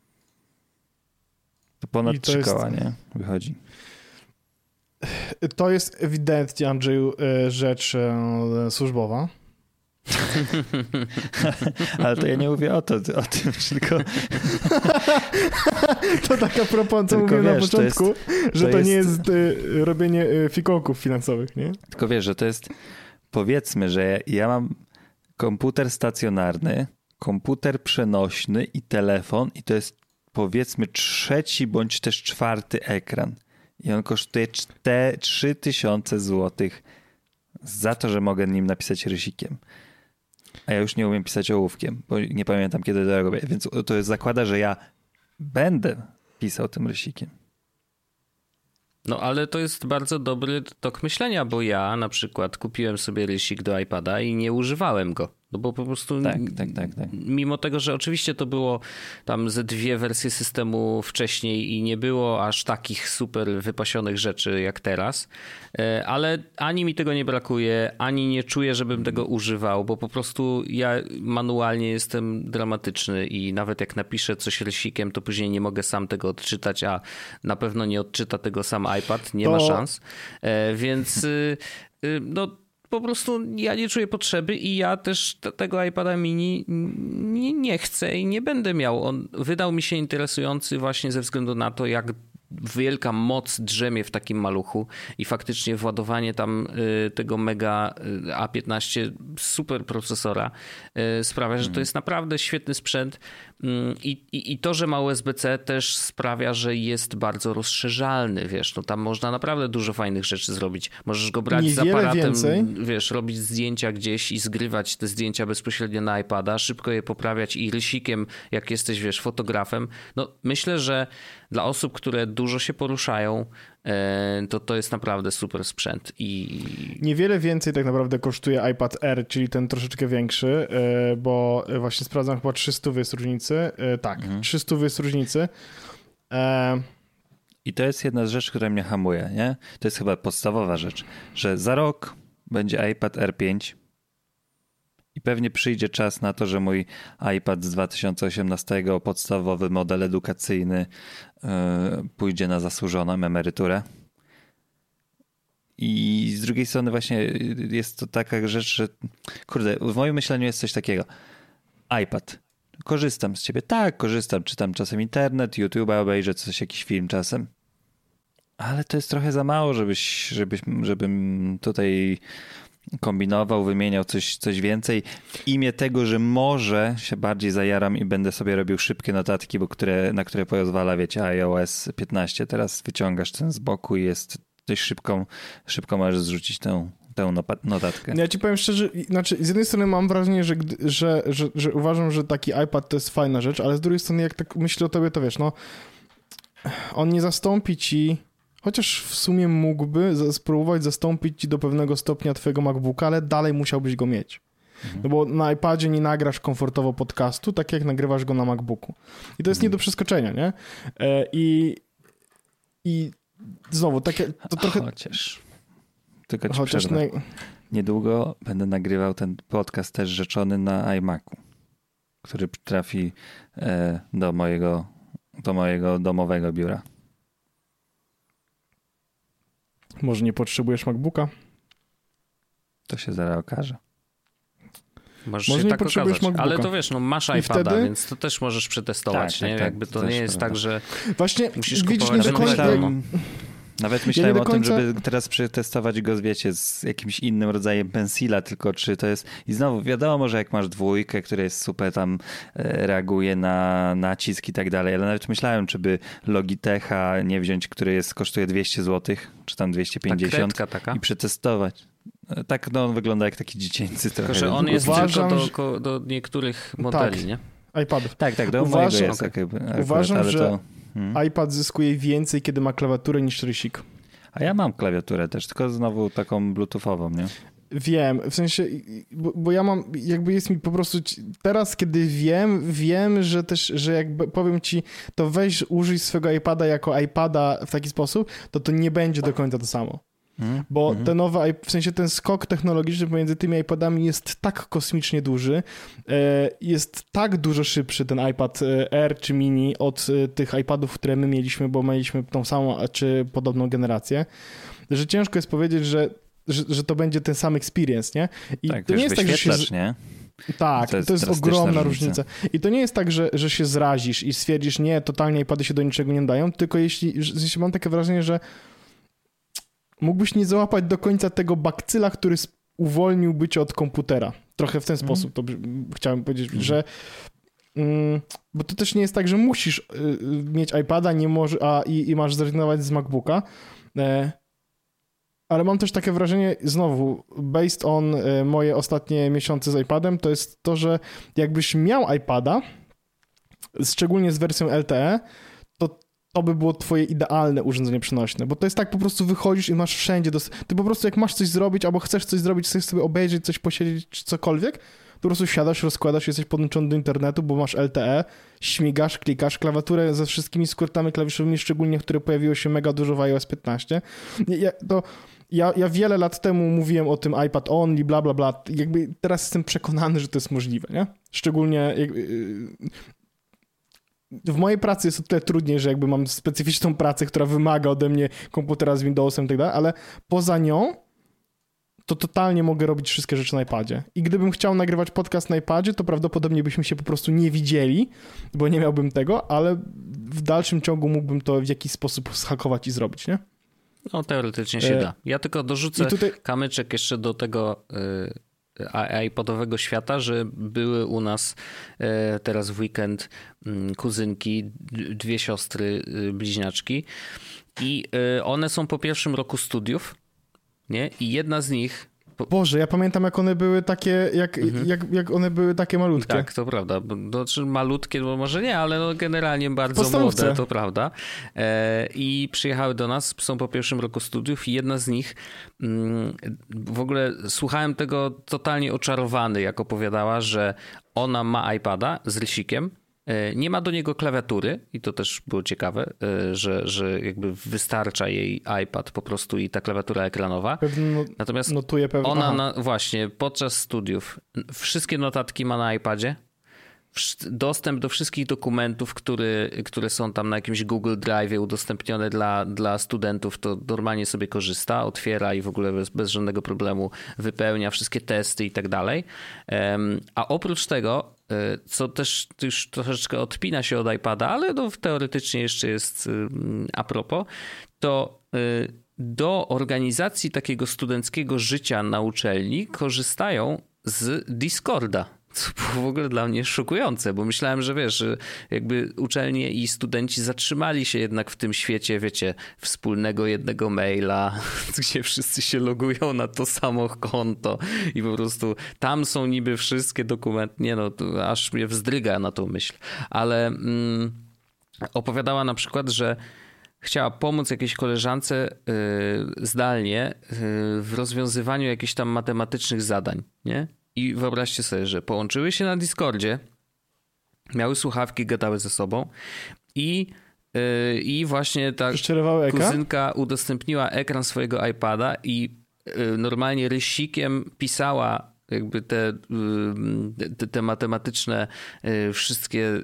To ponad trzy jest... koła, nie? Wychodzi. To jest ewidentnie, Andrzeju, rzecz służbowa. Ale to ja nie mówię o, to, o tym, tylko... To tak a propos, co mówiłem na początku, to jest, że to, to jest... nie jest robienie fikołków finansowych, nie? Tylko wiesz, że to jest... Powiedzmy, że ja mam komputer stacjonarny, komputer przenośny i telefon i to jest powiedzmy trzeci bądź też czwarty ekran. i on kosztuje trzy tysiące złotych za to, że mogę nim napisać rysikiem. A ja już nie umiem pisać ołówkiem, bo nie pamiętam, kiedy to robię. Więc to zakłada, że ja będę pisał tym rysikiem. No ale to jest bardzo dobry tok myślenia, bo ja na przykład kupiłem sobie rysik do iPada i nie używałem go. No bo po prostu tak, tak, tak, tak. mimo tego, że oczywiście to było tam ze dwie wersje systemu wcześniej i nie było aż takich super wypasionych rzeczy jak teraz, ale ani mi tego nie brakuje, ani nie czuję, żebym tego używał, bo po prostu ja manualnie jestem dramatyczny i nawet jak napiszę coś rysikiem, to później nie mogę sam tego odczytać, a na pewno nie odczyta tego sam iPad, nie to... ma szans. Więc no po prostu ja nie czuję potrzeby i ja też tego iPada mini nie, nie chcę i nie będę miał. On wydał mi się interesujący właśnie ze względu na to, jak wielka moc drzemie w takim maluchu i faktycznie władowanie tam tego mega A piętnaście super procesora sprawia, że to jest naprawdę świetny sprzęt i, i, i to, że ma U S B C też sprawia, że jest bardzo rozszerzalny, wiesz, no tam można naprawdę dużo fajnych rzeczy zrobić. Możesz go brać z aparatem, więcej. wiesz, robić zdjęcia gdzieś i zgrywać te zdjęcia bezpośrednio na iPada, szybko je poprawiać i rysikiem, jak jesteś, wiesz, fotografem. No myślę, że dla osób, które dużo się poruszają, to to jest naprawdę super sprzęt. I niewiele więcej tak naprawdę kosztuje iPad Air, czyli ten troszeczkę większy, bo właśnie sprawdzam, chyba trzysta jest różnicy. Tak, mhm. trzysta jest różnicy. I to jest jedna z rzeczy, która mnie hamuje, nie? To jest chyba podstawowa rzecz, że za rok będzie iPad Air pięć i pewnie przyjdzie czas na to, że mój iPad z dwa tysiące osiemnastego, podstawowy model edukacyjny, yy, pójdzie na zasłużoną emeryturę. I z drugiej strony właśnie jest to taka rzecz, że kurde, w moim myśleniu jest coś takiego. iPad. Korzystam z ciebie. Tak, korzystam. Czytam czasem internet, YouTube'a, obejrzę coś, jakiś film czasem. Ale to jest trochę za mało, żebyś, żebyś, żebym tutaj kombinował, wymieniał coś, coś więcej w imię tego, że może się bardziej zajaram i będę sobie robił szybkie notatki, bo które, na które pozwala, wiecie, iOS piętnaście. Teraz wyciągasz ten z boku i jest dość szybką, szybko możesz zrzucić tę, tę notatkę. Ja ci powiem szczerze, znaczy z jednej strony mam wrażenie, że, że, że, że uważam, że taki iPad to jest fajna rzecz, ale z drugiej strony jak tak myślę o tobie, to wiesz, no on nie zastąpi ci, chociaż w sumie mógłby spróbować zastąpić ci do pewnego stopnia twojego MacBooka, ale dalej musiałbyś go mieć. Mhm. No bo na iPadzie nie nagrasz komfortowo podcastu, tak jak nagrywasz go na MacBooku. I to jest mhm. nie do przeskoczenia, nie? I, i znowu, takie to trochę... Chociaż, tylko ci przerwę. Na... Niedługo będę nagrywał ten podcast też rzeczony na iMacu, który trafi do mojego, do mojego domowego biura. Może nie potrzebujesz MacBooka? To się zaraz okaże. Możesz Może się nie tak potrzebujesz okazać. MacBooka. Ale to wiesz, no masz iPada, wtedy... więc to też możesz przetestować. Tak, nie? Tak, Jakby to nie jest tak, że właśnie musisz widzisz, kupować nie do końca... Nawet myślałem ja o końca... tym, żeby teraz przetestować go, wiecie, z jakimś innym rodzajem pensila, tylko czy to jest... I znowu wiadomo, że jak masz dwójkę, która jest super, tam reaguje na nacisk i tak dalej, ale nawet myślałem, czy by Logitecha nie wziąć, który jest, kosztuje dwieście złotych, czy tam dwieście pięćdziesiąt Ta taka? i przetestować. Tak, no on wygląda jak taki dziecięcy trochę. Tylko, że on jest Uważam, tylko do, do niektórych modeli, tak, nie? iPadów. Tak, tak, do Uważam, mojego jest. Okay. Akurat, Uważam, ale że to... Hmm. iPad zyskuje więcej, kiedy ma klawiaturę niż rysik. A ja mam klawiaturę też, tylko znowu taką bluetoothową, nie? Wiem, w sensie, bo, bo ja mam, jakby jest mi po prostu, teraz kiedy wiem, wiem, że też, że jakby powiem ci, to weź użyj swojego iPada jako iPada w taki sposób, to to nie będzie do końca to samo. Mm, bo mm. te nowe, w sensie ten skok technologiczny pomiędzy tymi iPadami jest tak kosmicznie duży, jest tak dużo szybszy ten iPad Air czy Mini od tych iPadów, które my mieliśmy, bo mieliśmy tą samą czy podobną generację, że ciężko jest powiedzieć, że, że, że to będzie ten sam experience, nie? I tak, to wiesz, nie jest tak, że się... nie? Tak, to jest, to jest ogromna różnica. różnica. I to nie jest tak, że, że się zrazisz i stwierdzisz, nie, totalnie iPady się do niczego nie dają, tylko jeśli, jeśli mam takie wrażenie, że mógłbyś nie załapać do końca tego bakcyla, który uwolniłby cię od komputera. Trochę w ten mm. sposób to chciałem powiedzieć, mm. że mm, bo to też nie jest tak, że musisz y, mieć iPada, nie może, a, i, i masz zrezygnować z MacBooka, Ale mam też takie wrażenie, znowu, based on moje ostatnie miesiące z iPadem, to jest to, że jakbyś miał iPada, szczególnie z wersją L T E, to to by było twoje idealne urządzenie przenośne, bo to jest tak, po prostu wychodzisz i masz wszędzie, dos- ty po prostu jak masz coś zrobić, albo chcesz coś zrobić, chcesz sobie obejrzeć, coś posiedzieć, czy cokolwiek, to po prostu siadasz, rozkładasz, jesteś podłączony do internetu, bo masz L T E, śmigasz, klikasz, klawiaturę ze wszystkimi skrótami klawiszowymi, szczególnie, które pojawiło się mega dużo w iOS piętnaście. Ja, to ja, ja wiele lat temu mówiłem o tym iPad only, bla, bla, bla. Jakby teraz jestem przekonany, że to jest możliwe, nie? Szczególnie jakby, w mojej pracy jest o tyle trudniej, że jakby mam specyficzną pracę, która wymaga ode mnie komputera z Windowsem i tak dalej, ale poza nią to totalnie mogę robić wszystkie rzeczy na iPadzie. I gdybym chciał nagrywać podcast na iPadzie, to prawdopodobnie byśmy się po prostu nie widzieli, bo nie miałbym tego, ale w dalszym ciągu mógłbym to w jakiś sposób zhakować i zrobić, nie? No teoretycznie się e... da. Ja tylko dorzucę tutaj... kamyczek jeszcze do tego y, iPodowego świata, że były u nas y, teraz w weekend y, kuzynki, dwie siostry y, bliźniaczki i y, one są po pierwszym roku studiów, nie? I jedna z nich... Boże, ja pamiętam, jak one były takie, jak, mhm. jak, jak one były takie malutkie. Tak, to prawda. Znaczy malutkie, bo może nie, ale no generalnie bardzo młode, to prawda. E, I przyjechały do nas, są po pierwszym roku studiów i jedna z nich, mm, w ogóle słuchałem tego totalnie oczarowany, jak opowiadała, że ona ma iPada z rysikiem, nie ma do niego klawiatury i to też było ciekawe, że, że jakby wystarcza jej iPad po prostu i ta klawiatura ekranowa. Pewno, Natomiast notuje pewnie. ona na, właśnie podczas studiów wszystkie notatki ma na iPadzie, dostęp do wszystkich dokumentów, które, które są tam na jakimś Google Drive udostępnione dla, dla studentów, to normalnie sobie korzysta, otwiera i w ogóle bez, bez żadnego problemu wypełnia wszystkie testy i tak dalej. A oprócz tego, co też już troszeczkę odpina się od iPada, ale no teoretycznie jeszcze jest a propos, to do organizacji takiego studenckiego życia na uczelni korzystają z Discorda. Co było w ogóle dla mnie szokujące, bo myślałem, że wiesz, że jakby uczelnie i studenci zatrzymali się jednak w tym świecie, wiecie, wspólnego jednego maila, gdzie wszyscy się logują na to samo konto i po prostu tam są niby wszystkie dokumenty. Nie no, to aż mnie wzdryga na tą myśl. Ale mm, opowiadała na przykład, że chciała pomóc jakiejś koleżance yy, zdalnie yy, w rozwiązywaniu jakichś tam matematycznych zadań, nie? I wyobraźcie sobie, że połączyły się na Discordzie, miały słuchawki, gadały ze sobą i, yy, i właśnie ta kuzynka udostępniła ekran swojego iPada i yy, normalnie rysikiem pisała jakby te, yy, te, te matematyczne yy, wszystkie... Yy,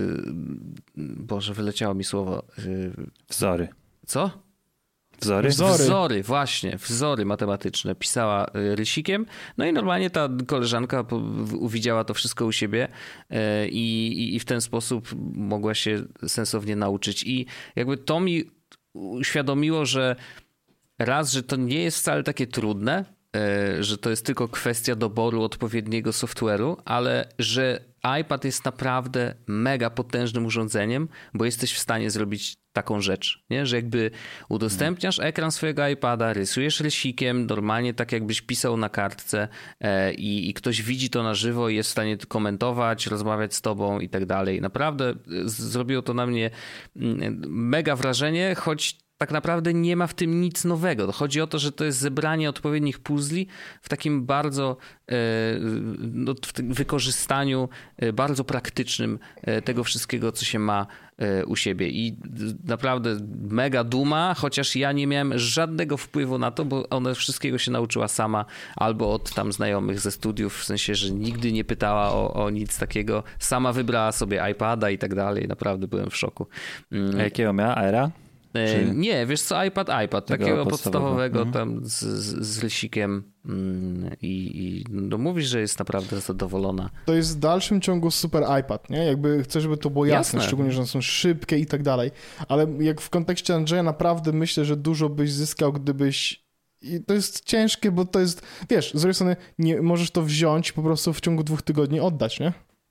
Boże, wyleciało mi słowo. Yy, Wzory. Co? Wzory? Wzory? Wzory, właśnie, wzory matematyczne pisała rysikiem, no i normalnie ta koleżanka uwidziała to wszystko u siebie i, i, i w ten sposób mogła się sensownie nauczyć. I jakby to mi uświadomiło, że raz, że to nie jest wcale takie trudne, że to jest tylko kwestia doboru odpowiedniego software'u, ale że iPad jest naprawdę mega potężnym urządzeniem, bo jesteś w stanie zrobić taką rzecz, nie? Że jakby udostępniasz ekran swojego iPada, rysujesz rysikiem, normalnie tak jakbyś pisał na kartce e, i, i ktoś widzi to na żywo i jest w stanie komentować, rozmawiać z tobą i tak dalej. Naprawdę zrobiło to na mnie mega wrażenie, choć tak naprawdę nie ma w tym nic nowego. Chodzi o to, że to jest zebranie odpowiednich puzli w takim bardzo no, w tym wykorzystaniu bardzo praktycznym tego wszystkiego, co się ma u siebie. I naprawdę mega duma, chociaż ja nie miałem żadnego wpływu na to, bo ona wszystkiego się nauczyła sama albo od tam znajomych ze studiów, w sensie, że nigdy nie pytała o, o nic takiego. Sama wybrała sobie iPada i tak dalej. Naprawdę byłem w szoku. A jakiego miała? Aera? Czy... Nie, wiesz co, iPad, iPad, takiego podstawowego mhm. tam z, z, z rysikiem i, i no mówisz, że jest naprawdę zadowolona. To jest w dalszym ciągu super iPad, nie? Jakby chcę, żeby to było jasne, jasne, szczególnie, że one są szybkie i tak dalej, ale jak w kontekście Andrzeja naprawdę myślę, że dużo byś zyskał, gdybyś i to jest ciężkie, bo to jest, wiesz, z drugiej strony nie możesz to wziąć po prostu w ciągu dwóch tygodni oddać, nie?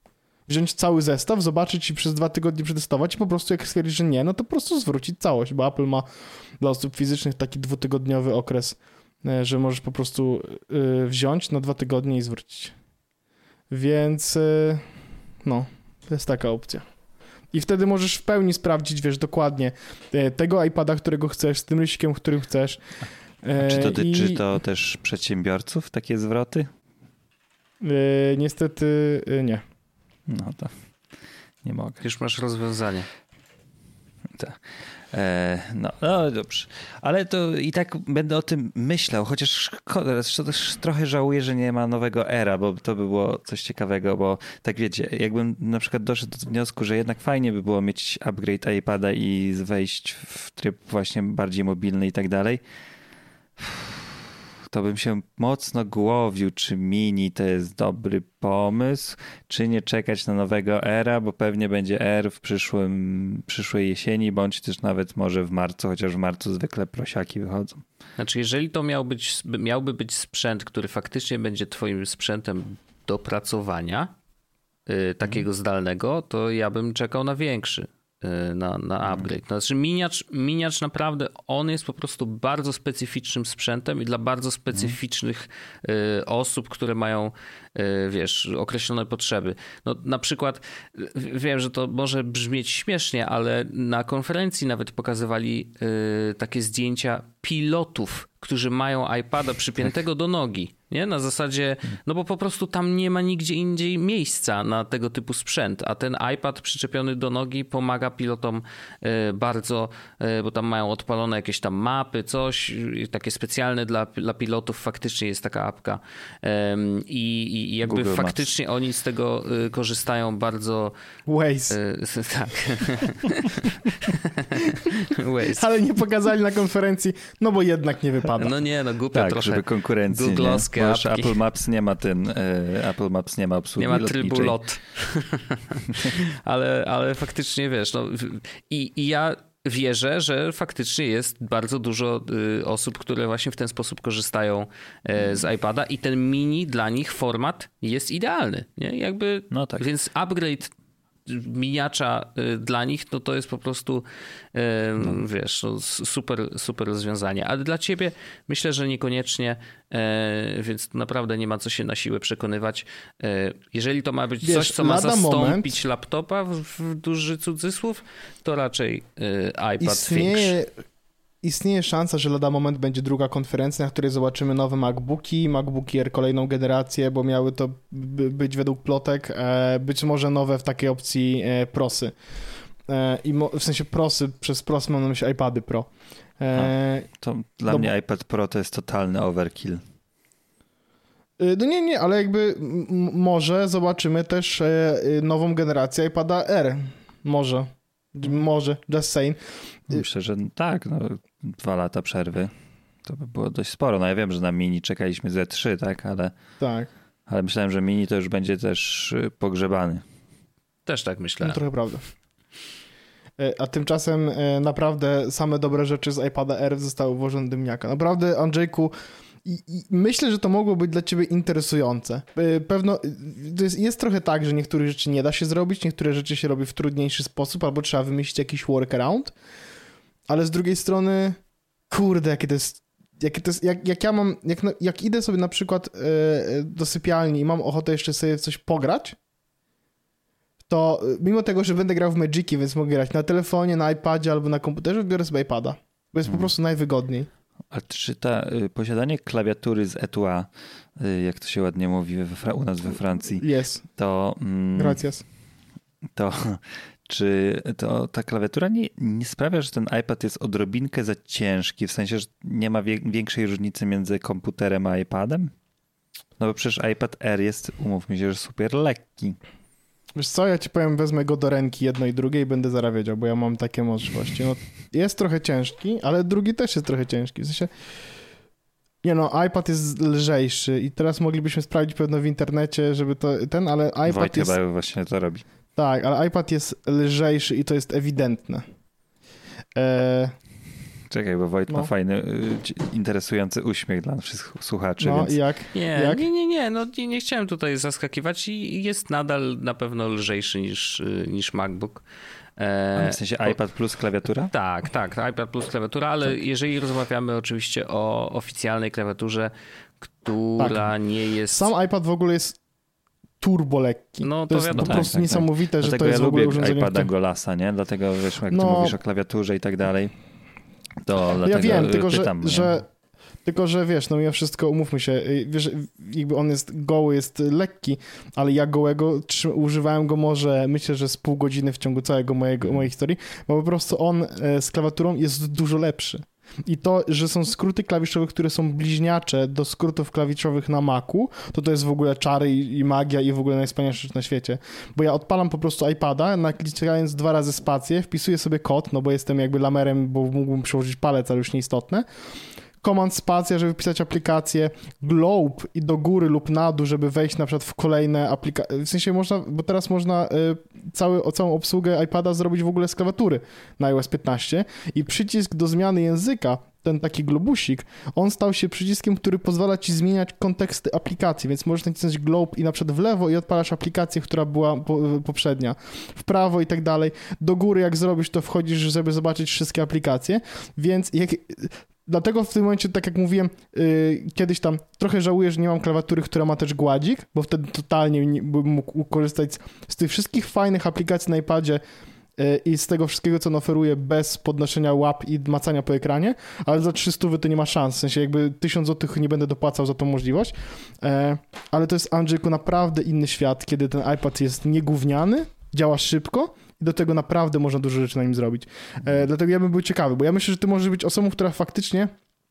wziąć cały zestaw, zobaczyć i przez dwa tygodnie przetestować i po prostu jak stwierdzić, że nie, no to po prostu zwrócić całość, bo Apple ma dla osób fizycznych taki dwutygodniowy okres, że możesz po prostu wziąć na dwa tygodnie i zwrócić. Więc no, to jest taka opcja. I wtedy możesz w pełni sprawdzić, wiesz, dokładnie tego iPada, którego chcesz, z tym rysikiem, którym chcesz. A czy to dotyczy I... to też przedsiębiorców, takie zwroty? Yy, niestety yy, nie. No to nie mogę. Już masz rozwiązanie. Tak. E, no, no dobrze. Ale to i tak będę o tym myślał, chociaż szkoda, trochę żałuję, że nie ma nowego Era, bo to by było coś ciekawego, bo tak wiecie, jakbym na przykład doszedł do wniosku, że jednak fajnie by było mieć upgrade iPada i wejść w tryb właśnie bardziej mobilny i tak dalej, to bym się mocno głowił, czy mini to jest dobry pomysł, czy nie czekać na nowego Era, bo pewnie będzie R w przyszłym, przyszłej jesieni, bądź też nawet może w marcu, chociaż w marcu zwykle prosiaki wychodzą. Znaczy, jeżeli to miał być, miałby być sprzęt, który faktycznie będzie twoim sprzętem do pracowania, yy, takiego mhm. zdalnego, to ja bym czekał na większy. Na, na upgrade. Znaczy miniacz, miniacz naprawdę, on jest po prostu bardzo specyficznym sprzętem i dla bardzo specyficznych mm. y, osób, które mają y, wiesz, określone potrzeby. No, na przykład wiem, że to może brzmieć śmiesznie, ale na konferencji nawet pokazywali y, takie zdjęcia pilotów, którzy mają iPada przypiętego do nogi. Nie? Na zasadzie, no bo po prostu tam nie ma nigdzie indziej miejsca na tego typu sprzęt, a ten iPad przyczepiony do nogi pomaga pilotom bardzo, bo tam mają odpalone jakieś tam mapy, coś takie specjalne dla, dla pilotów, faktycznie jest taka apka i, i jakby Google faktycznie Maps. Oni z tego korzystają bardzo... Waze. Tak. Waze. Ale nie pokazali na konferencji, no bo jednak nie wypada. No nie, no głupia tak, trochę. żeby konkurencji, Googlowskie nie? Bo Apple Maps nie ma ten, e, Apple Maps nie ma obsługi Nie ma lotniczej. trybu lot. ale, ale faktycznie wiesz, no i, i ja wierzę, że faktycznie jest bardzo dużo y, osób, które właśnie w ten sposób korzystają y, z iPada i ten mini dla nich format jest idealny, nie? Jakby, no tak. Więc upgrade miniacza dla nich, no to jest po prostu no. wiesz, no super, super rozwiązanie. Ale dla ciebie myślę, że niekoniecznie, więc naprawdę nie ma co się na siłę przekonywać. Jeżeli to ma być wiesz, coś, co ma zastąpić moment, laptopa w, w duży cudzysłów, to raczej iPad istnieje, większy. Istnieje szansa, że lada moment będzie druga konferencja, na której zobaczymy nowe MacBooki, MacBooki Air kolejną generację, bo miały to być według plotek być może nowe w takiej opcji prosy. I w sensie prosy, przez pros mam na myśli iPady Pro. A, to dla no, mnie iPad Pro to jest totalny overkill. No nie, nie, ale jakby m- może zobaczymy też nową generację iPada R. Może. Może, just saying. Myślę, że tak, no, dwa lata przerwy to by było dość sporo. No ja wiem, że na mini czekaliśmy Z trzy, tak, ale, tak. ale myślałem, że mini to już będzie też pogrzebany. Też tak myślałem. No trochę prawda. A tymczasem naprawdę same dobre rzeczy z iPada R zostały włożone do dymniaka. Naprawdę, Andrzejku, i, i myślę, że to mogło być dla ciebie interesujące. Pewno to jest, jest trochę tak, że niektórych rzeczy nie da się zrobić, niektóre rzeczy się robi w trudniejszy sposób, albo trzeba wymyślić jakiś workaround, ale z drugiej strony, kurde, jakie to jest, jakie to jest jak, jak ja mam, jak, jak idę sobie na przykład yy, do sypialni i mam ochotę jeszcze sobie w coś pograć, to mimo tego, że będę grał w Magiki, więc mogę grać na telefonie, na iPadzie albo na komputerze, biorę sobie iPada, bo jest hmm. po prostu najwygodniej. A czy ta, y, posiadanie klawiatury z etui, y, jak to się ładnie mówi we, u nas we Francji, yes. to, mm, Gracias. to czy to ta klawiatura nie, nie sprawia, że ten iPad jest odrobinkę za ciężki, w sensie, że nie ma wie, większej różnicy między komputerem a iPadem? No bo przecież iPad Air jest, umówmy się, że super lekki. Wiesz co, ja ci powiem, wezmę go do ręki jedno i drugie i będę zaraz wiedział, bo ja mam takie możliwości. No, jest trochę ciężki, ale drugi też jest trochę ciężki. W sensie, nie no, iPad jest lżejszy i teraz moglibyśmy sprawdzić pewno w internecie, żeby to ten, ale iPad Wojt jest... chyba właśnie to robi. Tak, ale iPad jest lżejszy i to jest ewidentne. E... Czekaj, bo Wojt no. ma fajny, interesujący uśmiech dla wszystkich słuchaczy. No więc... i jak? Nie, jak? nie, nie, nie, no nie, nie chciałem tutaj zaskakiwać i jest nadal na pewno lżejszy niż, niż MacBook. E, w sensie iPad plus klawiatura? Tak, tak, iPad plus klawiatura, ale tak. jeżeli rozmawiamy oczywiście o oficjalnej klawiaturze, która tak. nie jest... Sam iPad w ogóle jest turbo lekki. No, to, to jest wiadomo. po prostu tak, niesamowite, tak. że Dlatego to jest ja w ogóle lubię urządzenie, iPada które... Golasa, nie? Dlatego wiesz, jak no, ty mówisz o klawiaturze i tak dalej, to no, dlatego ja wiem, tylko pytam. Że, że, tylko, że wiesz, no mimo wszystko, umówmy się, wiesz, jakby on jest goły, jest lekki, ale ja gołego używałem go może, myślę, że z pół godziny w ciągu całego mojego, mojej historii, bo po prostu on z klawiaturą jest dużo lepszy. I to, że są skróty klawiszowe, które są bliźniacze do skrótów klawiszowych na Macu, to to jest w ogóle czary i, i magia i w ogóle najwspanialsza rzecz na świecie. Bo ja odpalam po prostu iPada, naciskając dwa razy spację, wpisuję sobie kod, no bo jestem jakby lamerem, bo mógłbym przełożyć palec, ale już nieistotne. Command spacja, żeby wpisać aplikację, globe i do góry lub na dół, żeby wejść na przykład w kolejne aplikacje. W sensie można, bo teraz można y, cały, całą obsługę iPada zrobić w ogóle z klawiatury na iOS piętnaście i przycisk do zmiany języka, ten taki globusik, on stał się przyciskiem, który pozwala ci zmieniać konteksty aplikacji, więc możesz nacisnąć globe i na przykład w lewo i odpalasz aplikację, która była po, poprzednia, w prawo i tak dalej. Do góry jak zrobisz, to wchodzisz, żeby zobaczyć wszystkie aplikacje, więc jak... Dlatego w tym momencie, tak jak mówiłem, yy, kiedyś tam trochę żałuję, że nie mam klawiatury, która ma też gładzik, bo wtedy totalnie nie, bym mógł korzystać z, z tych wszystkich fajnych aplikacji na iPadzie yy, i z tego wszystkiego, co on oferuje bez podnoszenia łap i macania po ekranie, ale za trzysta to nie ma szans, w sensie jakby tysiąc złotych nie będę dopłacał za tą możliwość, yy, ale to jest, Andrzejku, naprawdę inny świat, kiedy ten iPad jest niegówniany, działa szybko, i do tego naprawdę można dużo rzeczy na nim zrobić. E, dlatego ja bym był ciekawy, bo ja myślę, że ty możesz być osobą, która faktycznie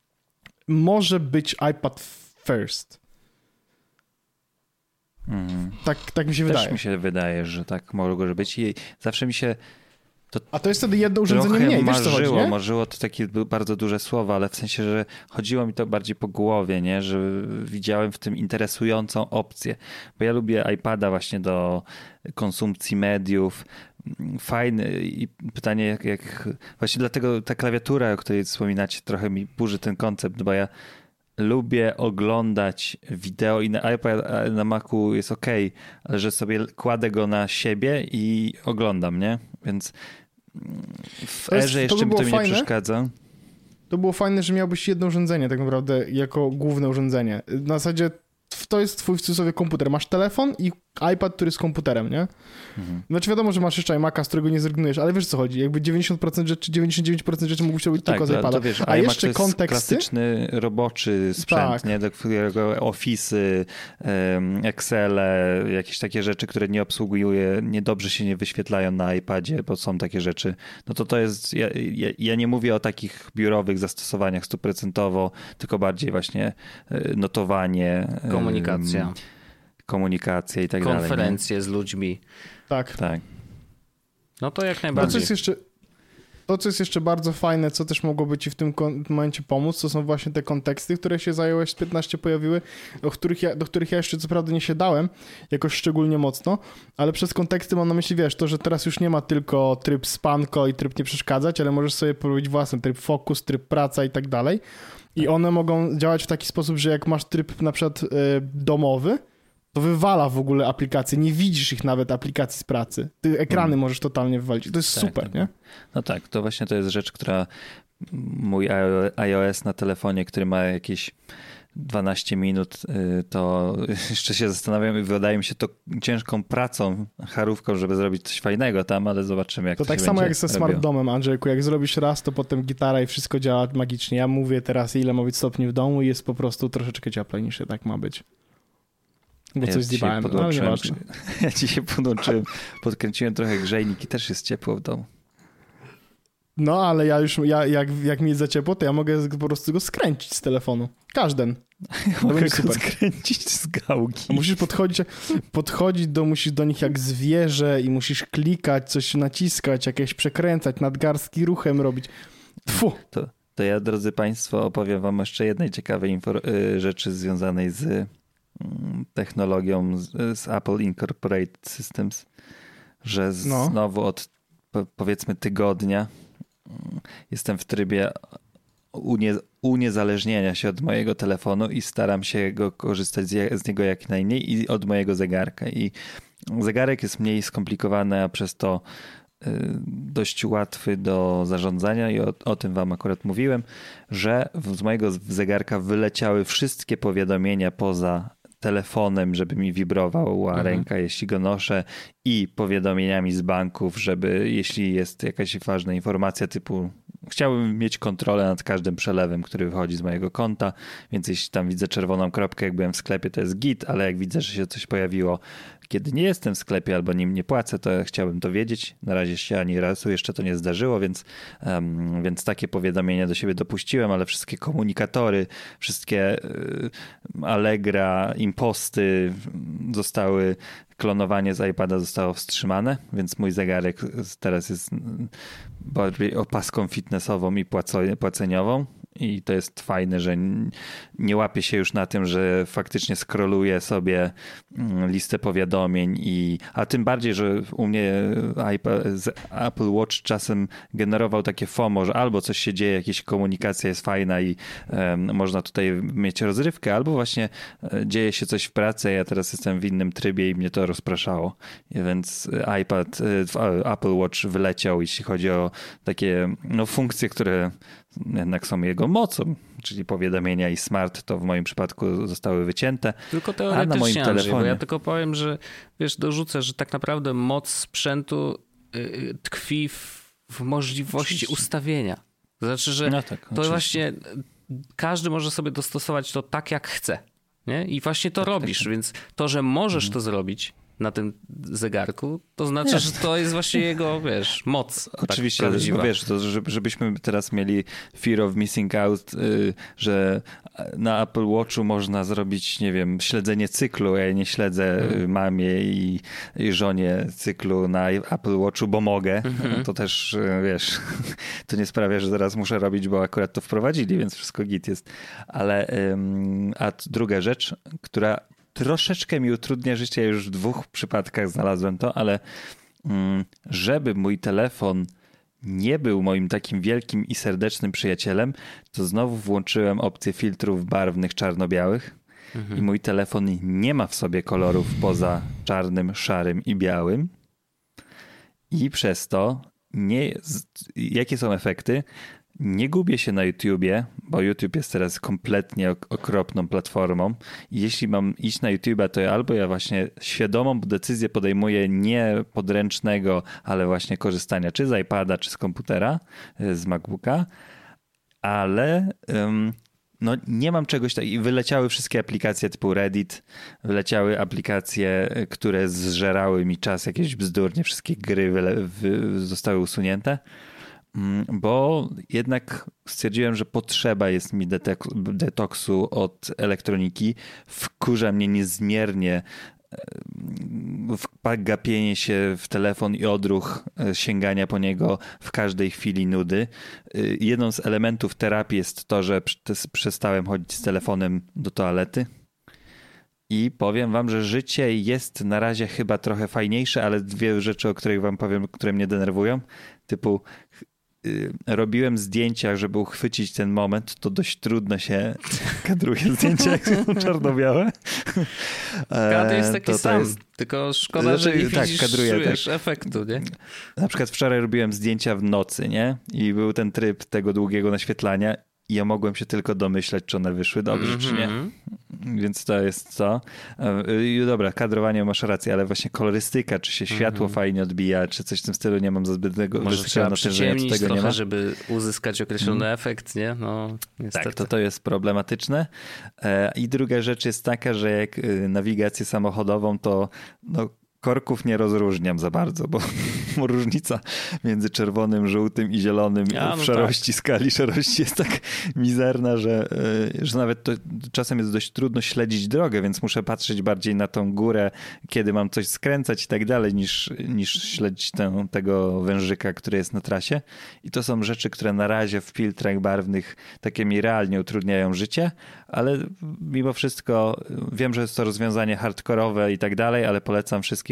może być iPad first. Mm. Tak, tak mi się Też wydaje. Też mi się wydaje, że tak może być i zawsze mi się to A to jest wtedy jedno urządzenie mniej, wiesz co chodzi, nie? Marzyło to takie bardzo duże słowa, ale w sensie, że chodziło mi to bardziej po głowie, nie? Że widziałem w tym interesującą opcję, bo ja lubię iPada właśnie do konsumpcji mediów. Fajny i pytanie jak, jak... Właśnie dlatego ta klawiatura, o której wspominacie, trochę mi burzy ten koncept, bo ja lubię oglądać wideo i na iPad, na Macu jest ok, ale że sobie kładę go na siebie i oglądam, nie? Więc w to jest, erze jeszcze to by mi to mi nie fajne. przeszkadza. To było fajne, że miałbyś jedno urządzenie tak naprawdę jako główne urządzenie. Na zasadzie to jest twój w cudzysłowie komputer. Masz telefon i iPad, który jest komputerem, nie? Mhm. Znaczy wiadomo, że masz jeszcze iMac'a, z którego nie zrezygnujesz, ale wiesz co chodzi, jakby dziewięćdziesiąt procent rzeczy, dziewięćdziesiąt dziewięć procent rzeczy mógłbyś robić tak, tylko z iPada. To wiesz, a iMac jeszcze to jest konteksty... klasyczny roboczy sprzęt, tak. nie? Do którego Office'y, um, Excele, jakieś takie rzeczy, które nie obsługuje, niedobrze się nie wyświetlają na iPadzie, bo są takie rzeczy. No to to jest, ja, ja, ja nie mówię o takich biurowych zastosowaniach stuprocentowo, tylko bardziej właśnie notowanie. Komunikacja. Um, komunikacja i tak Konferencje dalej. Konferencje z ludźmi. Tak. Tak. No to jak najbardziej. To, co jest jeszcze, to, co jest jeszcze bardzo fajne, co też mogłoby ci w tym momencie pomóc, to są właśnie te konteksty, które się z iOS piętnaście pojawiły, do których, ja, do których ja jeszcze co prawda nie siadałem jakoś szczególnie mocno, ale przez konteksty mam na myśli, wiesz, to, że teraz już nie ma tylko tryb spanko i tryb nie przeszkadzać, ale możesz sobie porobić własny tryb fokus, tryb praca i tak dalej. I one mogą działać w taki sposób, że jak masz tryb na przykład y, domowy, to wywala w ogóle aplikacje, nie widzisz ich nawet aplikacji z pracy. Ty ekrany hmm. możesz totalnie wywalić. To jest tak, super, tak. nie? No tak, to właśnie to jest rzecz, która mój iOS na telefonie, który ma jakieś dwanaście minut, to jeszcze się zastanawiam i wydaje mi się to ciężką pracą, charówką, żeby zrobić coś fajnego tam, ale zobaczymy, jak to, to tak się samo będzie jak ze robiło. Smart Domem, Andrzejku. Jak zrobisz raz, to potem gitara i wszystko działa magicznie. Ja mówię teraz, ile ma być stopni w domu i jest po prostu troszeczkę cieplej niż się tak ma być. Bo ja coś zjebałem, no, ale nieważne. Ja dzisiaj podłączyłem, podkręciłem trochę grzejnik i też jest ciepło w domu. No, ale ja już, ja, jak, jak mi jest za ciepło, to ja mogę po prostu go skręcić z telefonu. Każden. Ja mogę go super. skręcić z gałki. Musisz podchodzić, podchodzić do, musisz do nich jak zwierzę i musisz klikać, coś naciskać, jakieś przekręcać, nadgarstki ruchem robić. Tfu. To, to ja, drodzy Państwo, opowiem wam jeszcze jednej ciekawej infor- rzeczy związanej z technologią z, z Apple Incorporated Systems, że no. znowu od po, powiedzmy tygodnia jestem w trybie unie, uniezależnienia się od mojego telefonu i staram się go korzystać z, z niego jak najmniej i od mojego zegarka. I zegarek jest mniej skomplikowany, a przez to dość łatwy do zarządzania i o, o tym wam akurat mówiłem, że z mojego zegarka wyleciały wszystkie powiadomienia poza telefonem, żeby mi wibrowała mhm. ręka, jeśli go noszę, i powiadomieniami z banków, żeby jeśli jest jakaś ważna informacja typu chciałbym mieć kontrolę nad każdym przelewem, który wychodzi z mojego konta, więc jeśli tam widzę czerwoną kropkę, jak byłem w sklepie, to jest git, ale jak widzę, że się coś pojawiło, kiedy nie jestem w sklepie albo nim nie płacę, to chciałbym to wiedzieć. Na razie się ani razu jeszcze to nie zdarzyło, więc, um, więc takie powiadomienia do siebie dopuściłem, ale wszystkie komunikatory, wszystkie y, Allegra, imposty zostały, klonowanie z iPada zostało wstrzymane, więc mój zegarek teraz jest bardziej opaską fitnessową i płaceniową. I to jest fajne, że nie łapię się już na tym, że faktycznie scrolluję sobie listę powiadomień, i, a tym bardziej, że u mnie Apple Watch czasem generował takie FOMO, że albo coś się dzieje, jakaś komunikacja jest fajna i um, można tutaj mieć rozrywkę, albo właśnie dzieje się coś w pracy, ja teraz jestem w innym trybie i mnie to rozpraszało. Więc iPad, Apple Watch wyleciał, jeśli chodzi o takie no, funkcje, które jednak są jego mocą, czyli powiadomienia i smart, to w moim przypadku zostały wycięte. Tylko teoretycznie, a na moim telefonie... Andrzej, bo ja tylko powiem, że wiesz, dorzucę, że tak naprawdę moc sprzętu yy, tkwi w, w możliwości Oczywiście. ustawienia. To znaczy, że no tak, to oczywiście. właśnie każdy może sobie dostosować to tak, jak chce. Nie? I właśnie to tak, robisz, tak. Więc to, że możesz mhm. to zrobić na tym zegarku, to znaczy, jest. że to jest właśnie jego, wiesz, moc. Oczywiście, tak wiesz, to, żebyśmy teraz mieli fear of missing out, że na Apple Watchu można zrobić, nie wiem, śledzenie cyklu. Ja nie śledzę hmm. mamie i, i żonie cyklu na Apple Watchu, bo mogę. Hmm. To też, wiesz, to nie sprawia, że zaraz muszę robić, bo akurat to wprowadzili, więc wszystko git jest. Ale, a druga rzecz, która troszeczkę mi utrudnia życie, ja już w dwóch przypadkach znalazłem to, ale żeby mój telefon nie był moim takim wielkim i serdecznym przyjacielem, to znowu włączyłem opcję filtrów barwnych czarno-białych mhm. i mój telefon nie ma w sobie kolorów poza czarnym, szarym i białym. I przez to nie, jakie są efekty? Nie gubię się na YouTubie, bo YouTube jest teraz kompletnie okropną platformą i jeśli mam iść na YouTube'a, to ja albo ja właśnie świadomą decyzję podejmuję nie podręcznego, ale właśnie korzystania czy z iPada, czy z komputera, z MacBooka, ale um, no nie mam czegoś takiego. I wyleciały wszystkie aplikacje typu Reddit, wyleciały aplikacje, które zżerały mi czas, jakieś bzdurnie, wszystkie gry wyle- wy- zostały usunięte. Bo jednak stwierdziłem, że potrzeba jest mi detek- detoksu od elektroniki. Wkurza mnie niezmiernie gapienie się w telefon i odruch sięgania po niego w każdej chwili nudy. Jedną z elementów terapii jest to, że przestałem chodzić z telefonem do toalety. I powiem wam, że życie jest na razie chyba trochę fajniejsze, ale dwie rzeczy, o których wam powiem, które mnie denerwują. Typu robiłem zdjęcia, żeby uchwycić ten moment, to dość trudno się kadruje zdjęcia, jak są czarno-białe. Kadr jest taki to, to sam, jest... tylko szkoda, że nie tak, widzisz kadruję, wiesz, tak. efektu, nie? Na przykład wczoraj robiłem zdjęcia w nocy, nie? I był ten tryb tego długiego naświetlania i ja mogłem się tylko domyślać, czy one wyszły dobrze, mm-hmm. czy nie. Więc to jest to. I dobra, kadrowanie masz rację, ale właśnie kolorystyka, czy się światło mm-hmm. fajnie odbija, czy coś w tym stylu, nie mam za zbytnego może trzeba natężenia, tego trochę, nie ma. żeby uzyskać określony mm. efekt, nie? No, niestety. Tak, to to jest problematyczne. I druga rzecz jest taka, że jak nawigację samochodową, to no, korków nie rozróżniam za bardzo, bo różnica między czerwonym, żółtym i zielonym ja, no w szarości tak. skali szarości jest tak mizerna, że, że nawet to czasem jest dość trudno śledzić drogę, więc muszę patrzeć bardziej na tą górę, kiedy mam coś skręcać i tak dalej, niż, niż śledzić tę, tego wężyka, który jest na trasie. I to są rzeczy, które na razie w filtrach barwnych takie mi realnie utrudniają życie, ale mimo wszystko wiem, że jest to rozwiązanie hardkorowe i tak dalej, ale polecam wszystkim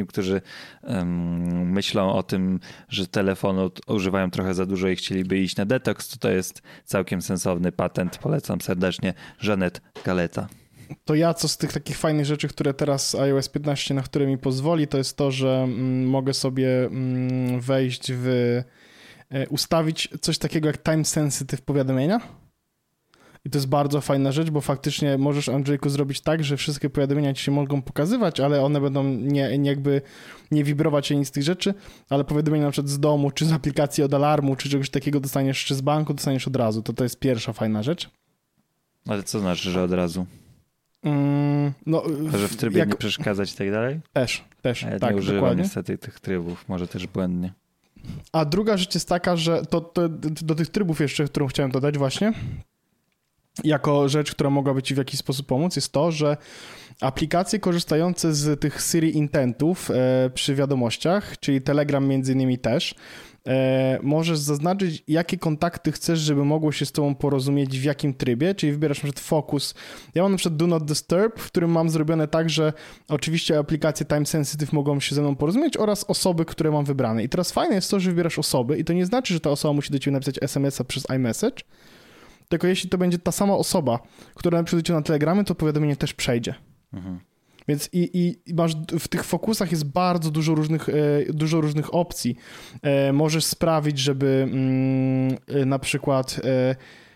wszystkim, którzy um, myślą o tym, że telefonu używają trochę za dużo i chcieliby iść na detoks, to to jest całkiem sensowny patent. Polecam serdecznie. Jeanette Galeta. To ja, co z tych takich fajnych rzeczy, które teraz iOS piętnaście, na które mi pozwoli, to jest to, że mm, mogę sobie mm, wejść w, e, ustawić coś takiego jak time sensitive powiadomienia. I to jest bardzo fajna rzecz, bo faktycznie możesz, Andrzejku, zrobić tak, że wszystkie powiadomienia ci się mogą pokazywać, ale one będą nie, nie jakby nie wibrować ani nic z tych rzeczy, ale powiadomienia na przykład z domu, czy z aplikacji od alarmu, czy czegoś takiego dostaniesz, czy z banku dostaniesz od razu. To to jest pierwsza fajna rzecz. Ale co znaczy, że od razu? Mm, no, to, że w trybie jak... nie przeszkadzać i tak dalej? Też, też, A ja tak, nie używam dokładnie. niestety tych trybów, może też błędnie. A druga rzecz jest taka, że to, to do tych trybów jeszcze, którą chciałem dodać właśnie, jako rzecz, która mogłaby ci w jakiś sposób pomóc, jest to, że aplikacje korzystające z tych Siri Intentów e, przy wiadomościach, czyli Telegram między innymi też, e, możesz zaznaczyć, jakie kontakty chcesz, żeby mogło się z tobą porozumieć, w jakim trybie, czyli wybierasz na przykład Focus. Ja mam na przykład Do Not Disturb, w którym mam zrobione tak, że oczywiście aplikacje time sensitive mogą się ze mną porozumieć oraz osoby, które mam wybrane. I teraz fajne jest to, że wybierasz osoby i to nie znaczy, że ta osoba musi do ciebie napisać es em es a przez iMessage, tylko jeśli to będzie ta sama osoba, która napisze cię na Telegramie, to powiadomienie też przejdzie. Mhm. Więc i, i masz w tych fokusach jest bardzo dużo różnych, e, dużo różnych opcji. E, możesz sprawić, żeby mm, e, na przykład e,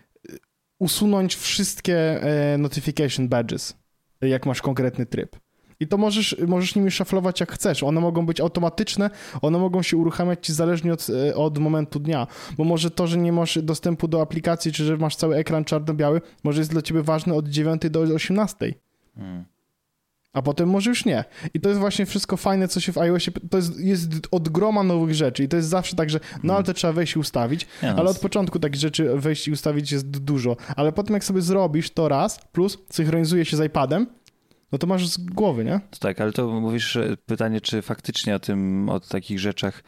usunąć wszystkie e, notification badges, jak masz konkretny tryb. I to możesz, możesz nimi szaflować jak chcesz. One mogą być automatyczne, one mogą się uruchamiać ci zależnie od, od momentu dnia. Bo może to, że nie masz dostępu do aplikacji, czy że masz cały ekran czarno-biały, może jest dla ciebie ważne od dziewiątej do osiemnastej. Hmm. A potem może już nie. I to jest właśnie wszystko fajne, co się w iOSie... To jest, jest od groma nowych rzeczy i to jest zawsze tak, że no ale to trzeba wejść i ustawić, ja, ale od początku takich rzeczy wejść i ustawić jest dużo. Ale potem jak sobie zrobisz to raz, plus synchronizuje się z iPadem, no to masz z głowy, nie? To tak, ale to mówisz pytanie, czy faktycznie o tym, o takich rzeczach,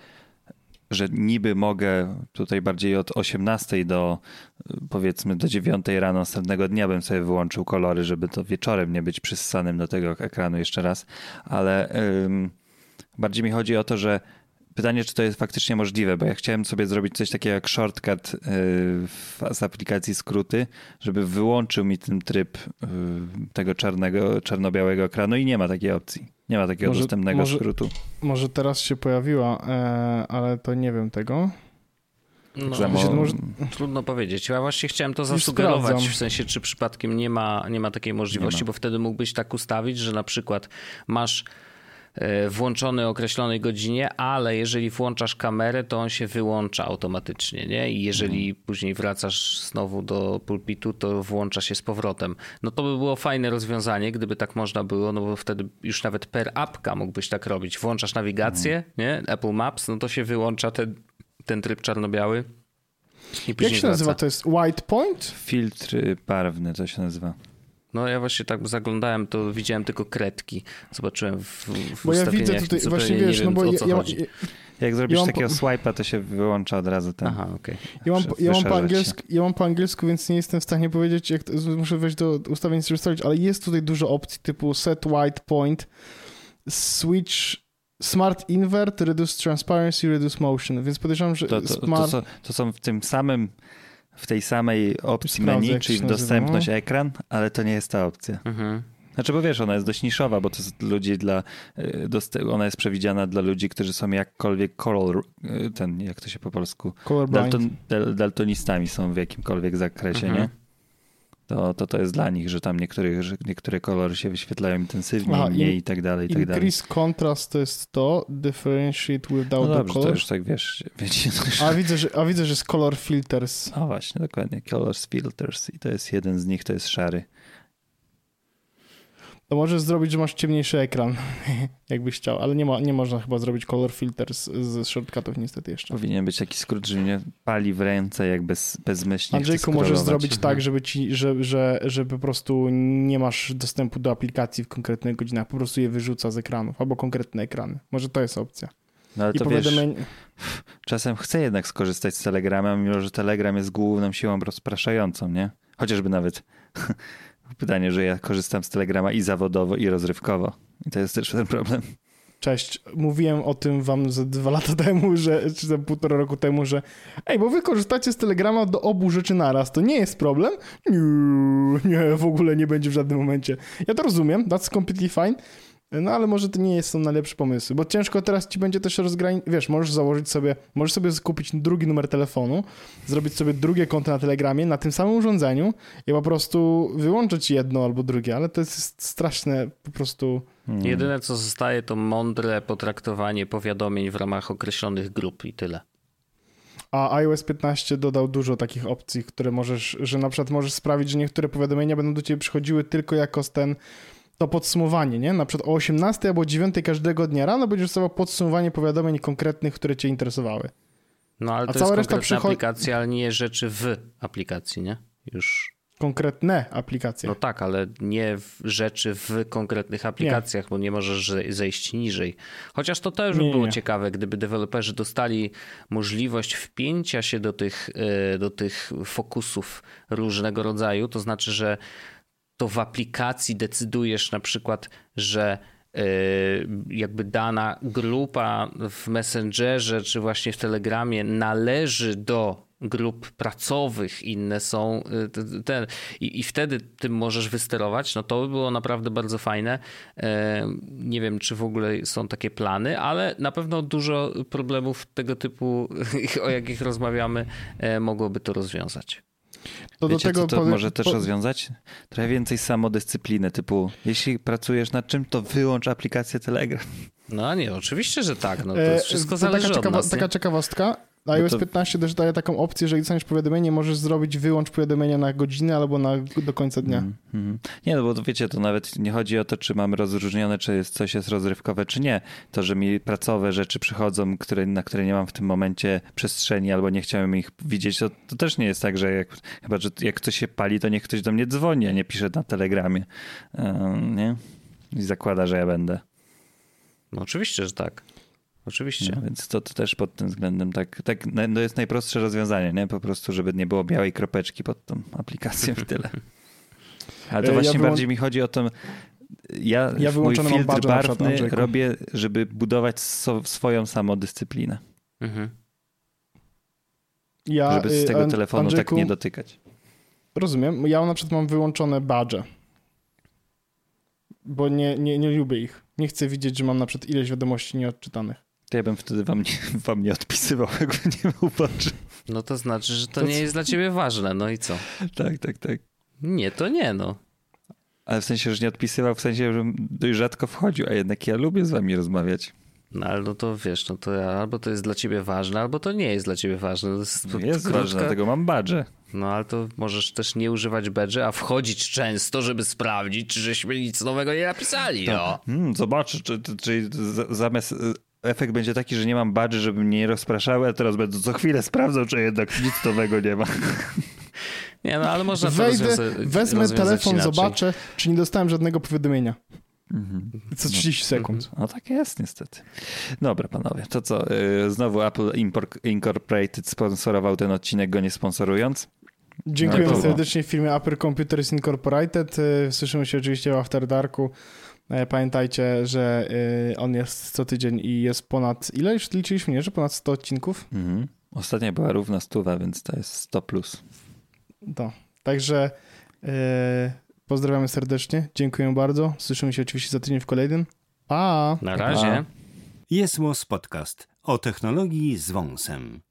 że niby mogę tutaj bardziej od osiemnastej do powiedzmy do dziewiątej rano następnego dnia bym sobie wyłączył kolory, żeby to wieczorem nie być przyssanym do tego ekranu jeszcze raz, ale ym, bardziej mi chodzi o to, że pytanie, czy to jest faktycznie możliwe, bo ja chciałem sobie zrobić coś takiego jak shortcut yy, w, z aplikacji skróty, żeby wyłączył mi ten tryb yy, tego czarnego, czarno-białego ekranu i nie ma takiej opcji. Nie ma takiego może, dostępnego może, skrótu. Może teraz się pojawiła, e, ale to nie wiem tego. No, Zamo... może... Trudno powiedzieć. Ja właśnie chciałem to zasugerować, w sensie, czy przypadkiem nie ma, nie ma takiej możliwości, ma. Bo wtedy mógłbyś tak ustawić, że na przykład masz włączony o określonej godzinie, ale jeżeli włączasz kamerę, to on się wyłącza automatycznie, nie? I jeżeli hmm. później wracasz znowu do pulpitu, to włącza się z powrotem. No to by było fajne rozwiązanie, gdyby tak można było, no bo wtedy już nawet per apka mógłbyś tak robić. Włączasz nawigację, hmm. nie? Apple Maps, no to się wyłącza ten, ten tryb czarno-biały i później Jak się wraca. nazywa? To jest white point? Filtr barwny to się nazywa. No ja właśnie tak zaglądałem, to widziałem tylko kredki. Zobaczyłem w, w bo ja widzę tutaj, właśnie wiesz, no bo ja, ja, ja, jak zrobisz ja takiego po... swipe'a, to się wyłącza od razu ten. Aha, okej. Okay. Ja, mam, ja, mam po angielsku, ja mam po angielsku, więc nie jestem w stanie powiedzieć, jak to, muszę wejść do ustawień i ustalić, ale jest tutaj dużo opcji typu set white point, switch, smart invert, reduce transparency, reduce motion, więc podejrzewam, że to, to, smart... to, to, to są w tym samym w tej samej opcji Sprawdzę, menu, czyli dostępność nazywa. Ekran, ale to nie jest ta opcja. Mhm. Znaczy, bo wiesz, ona jest dość niszowa, bo to jest ludzi dla, ona jest przewidziana dla ludzi, którzy są jakkolwiek color, ten, jak to się po polsku, dalton, daltonistami są w jakimkolwiek zakresie, mhm. nie? To, to to jest dla nich, że tam niektórych, że niektóre kolory się wyświetlają intensywnie, Aha, mniej i tak dalej, i tak dalej. Increase contrast to jest to, differentiate without no dobrze, the color. To już tak wiesz, wiecie. A widzę, że, a widzę, że jest color filters. O właśnie, dokładnie, color filters i to jest jeden z nich, to jest szary. To możesz zrobić, że masz ciemniejszy ekran, jakbyś chciał, ale nie, ma, nie można chyba zrobić color filters z shortcutów niestety jeszcze. Powinien być taki skrót, że mnie pali w ręce, jak bez, bezmyślnie. Andrzejku, możesz zrobić mhm. tak, żeby ci, że, że, że po prostu nie masz dostępu do aplikacji w konkretnych godzinach, po prostu je wyrzuca z ekranów, albo konkretne ekrany. Może to jest opcja. No ale I to powiadomień... wiesz, czasem chcę jednak skorzystać z Telegrama, mimo że Telegram jest główną siłą rozpraszającą, nie? Chociażby nawet... Pytanie, że ja korzystam z Telegrama i zawodowo, i rozrywkowo. I to jest też ten problem. Cześć, mówiłem o tym wam ze dwa lata temu, że, czy za półtora roku temu, że ej, bo wy korzystacie z Telegrama do obu rzeczy naraz, to nie jest problem? Nie, nie, w ogóle nie będzie w żadnym momencie. Ja to rozumiem, that's completely fine, no ale może to nie są najlepsze pomysły, bo ciężko teraz ci będzie też rozgraniczyć, wiesz, możesz założyć sobie, możesz sobie kupić drugi numer telefonu, zrobić sobie drugie konto na Telegramie na tym samym urządzeniu i po prostu wyłączyć jedno albo drugie, ale to jest straszne po prostu... Hmm. Jedyne co zostaje to mądre potraktowanie powiadomień w ramach określonych grup i tyle. A iOS piętnaście dodał dużo takich opcji, które możesz, że na przykład możesz sprawić, że niektóre powiadomienia będą do ciebie przychodziły tylko jako ten, to podsumowanie, nie? Na przykład o osiemnastej albo dziewiątej każdego dnia rano będziesz dostawał podsumowanie powiadomień konkretnych, które cię interesowały. No ale A to cała jest reszta konkretna przychodzi... aplikacja, ale nie rzeczy w aplikacji, nie? Już... Konkretne aplikacje. No tak, ale nie w rzeczy w konkretnych aplikacjach, nie. Bo nie możesz zejść niżej. Chociaż to też by było nie. ciekawe, gdyby deweloperzy dostali możliwość wpięcia się do tych, do tych fokusów różnego rodzaju, to znaczy, że to w aplikacji decydujesz na przykład, że jakby dana grupa w Messengerze czy właśnie w Telegramie należy do grup pracowych, inne są ten i, i wtedy tym możesz wysterować, no to by było naprawdę bardzo fajne. Nie wiem, czy w ogóle są takie plany, ale na pewno dużo problemów tego typu, o jakich rozmawiamy, mogłoby to rozwiązać. To Wiecie, do tego co to powiem, może też po... rozwiązać? Trochę więcej samodyscypliny, typu jeśli pracujesz nad czym, to wyłącz aplikację Telegram. No nie, oczywiście, że tak. No, to jest wszystko e, to zależy taka od nas. Taka ciekawostka. iOS to... piętnaście też daje taką opcję, że jak dostaniesz powiadomienie, możesz zrobić wyłącz powiadomienia na godzinę albo na, do końca dnia. Mm, mm. Nie, no bo to wiecie, to nawet nie chodzi o to, czy mamy rozróżnione, czy jest, coś jest rozrywkowe, czy nie. To, że mi pracowe rzeczy przychodzą, które, na które nie mam w tym momencie przestrzeni albo nie chciałem ich widzieć, to, to też nie jest tak, że jak, chyba, że jak coś się pali, to niech ktoś do mnie dzwoni, a nie pisze na Telegramie. Um, nie? I zakłada, że ja będę. No oczywiście, że tak. Oczywiście. No, więc to, to też pod tym względem tak, tak no jest najprostsze rozwiązanie, nie? Po prostu, żeby nie było białej kropeczki pod tą aplikacją i tyle. Ale to właśnie ja wyłą... bardziej mi chodzi o to, ja, ja mój filtr barwny robię, żeby budować so, swoją samodyscyplinę. Mhm. Ja, żeby z tego y, telefonu Andrzejku, tak nie dotykać. Rozumiem. Ja na przykład mam wyłączone badże, bo nie, nie, nie lubię ich. Nie chcę widzieć, że mam na przykład ileś wiadomości nieodczytanych. To ja bym wtedy wam nie, wam nie odpisywał, jakby nie był badży. No to znaczy, że to, to nie co? jest dla ciebie ważne, no i co? Tak, tak, tak. Nie, to nie, no. Ale w sensie, że nie odpisywał, w sensie, że dość rzadko wchodził, a jednak ja lubię z wami rozmawiać. No ale no to wiesz, no to albo to jest dla ciebie ważne, albo to nie jest dla ciebie ważne. To jest, to jest krótka... ważne, dlatego mam badże. No ale to możesz też nie używać badży, a wchodzić często, żeby sprawdzić, czy żeśmy nic nowego nie napisali. No. Hmm, zobacz, czy, czy, czy zamiast... Efekt będzie taki, że nie mam badży, żeby mnie nie rozpraszały, a teraz będę co chwilę sprawdzał, czy jednak nic nowego nie ma. Nie, no ale można Wejdę, to rozwiąza- wezmę telefon, inaczej. Zobaczę, czy nie dostałem żadnego powiadomienia. Mhm. Co trzydzieści sekund. No tak jest niestety. Dobra panowie, to co? Znowu Apple Incorporated sponsorował ten odcinek, go nie sponsorując. Dziękujemy no, serdecznie firmie Apple Computers Incorporated. Słyszymy się oczywiście w After Darku. Pamiętajcie, że on jest co tydzień i jest ponad... Ile już liczyliśmy? Nie, że ponad sto odcinków? Mhm. Ostatnia była równa stuwa, więc to jest sto plus. To. Także yy, pozdrawiamy serdecznie. Dziękuję bardzo. Słyszymy się oczywiście za tydzień w kolejnym. Pa! Na razie. Jest Podcast o technologii z wąsem.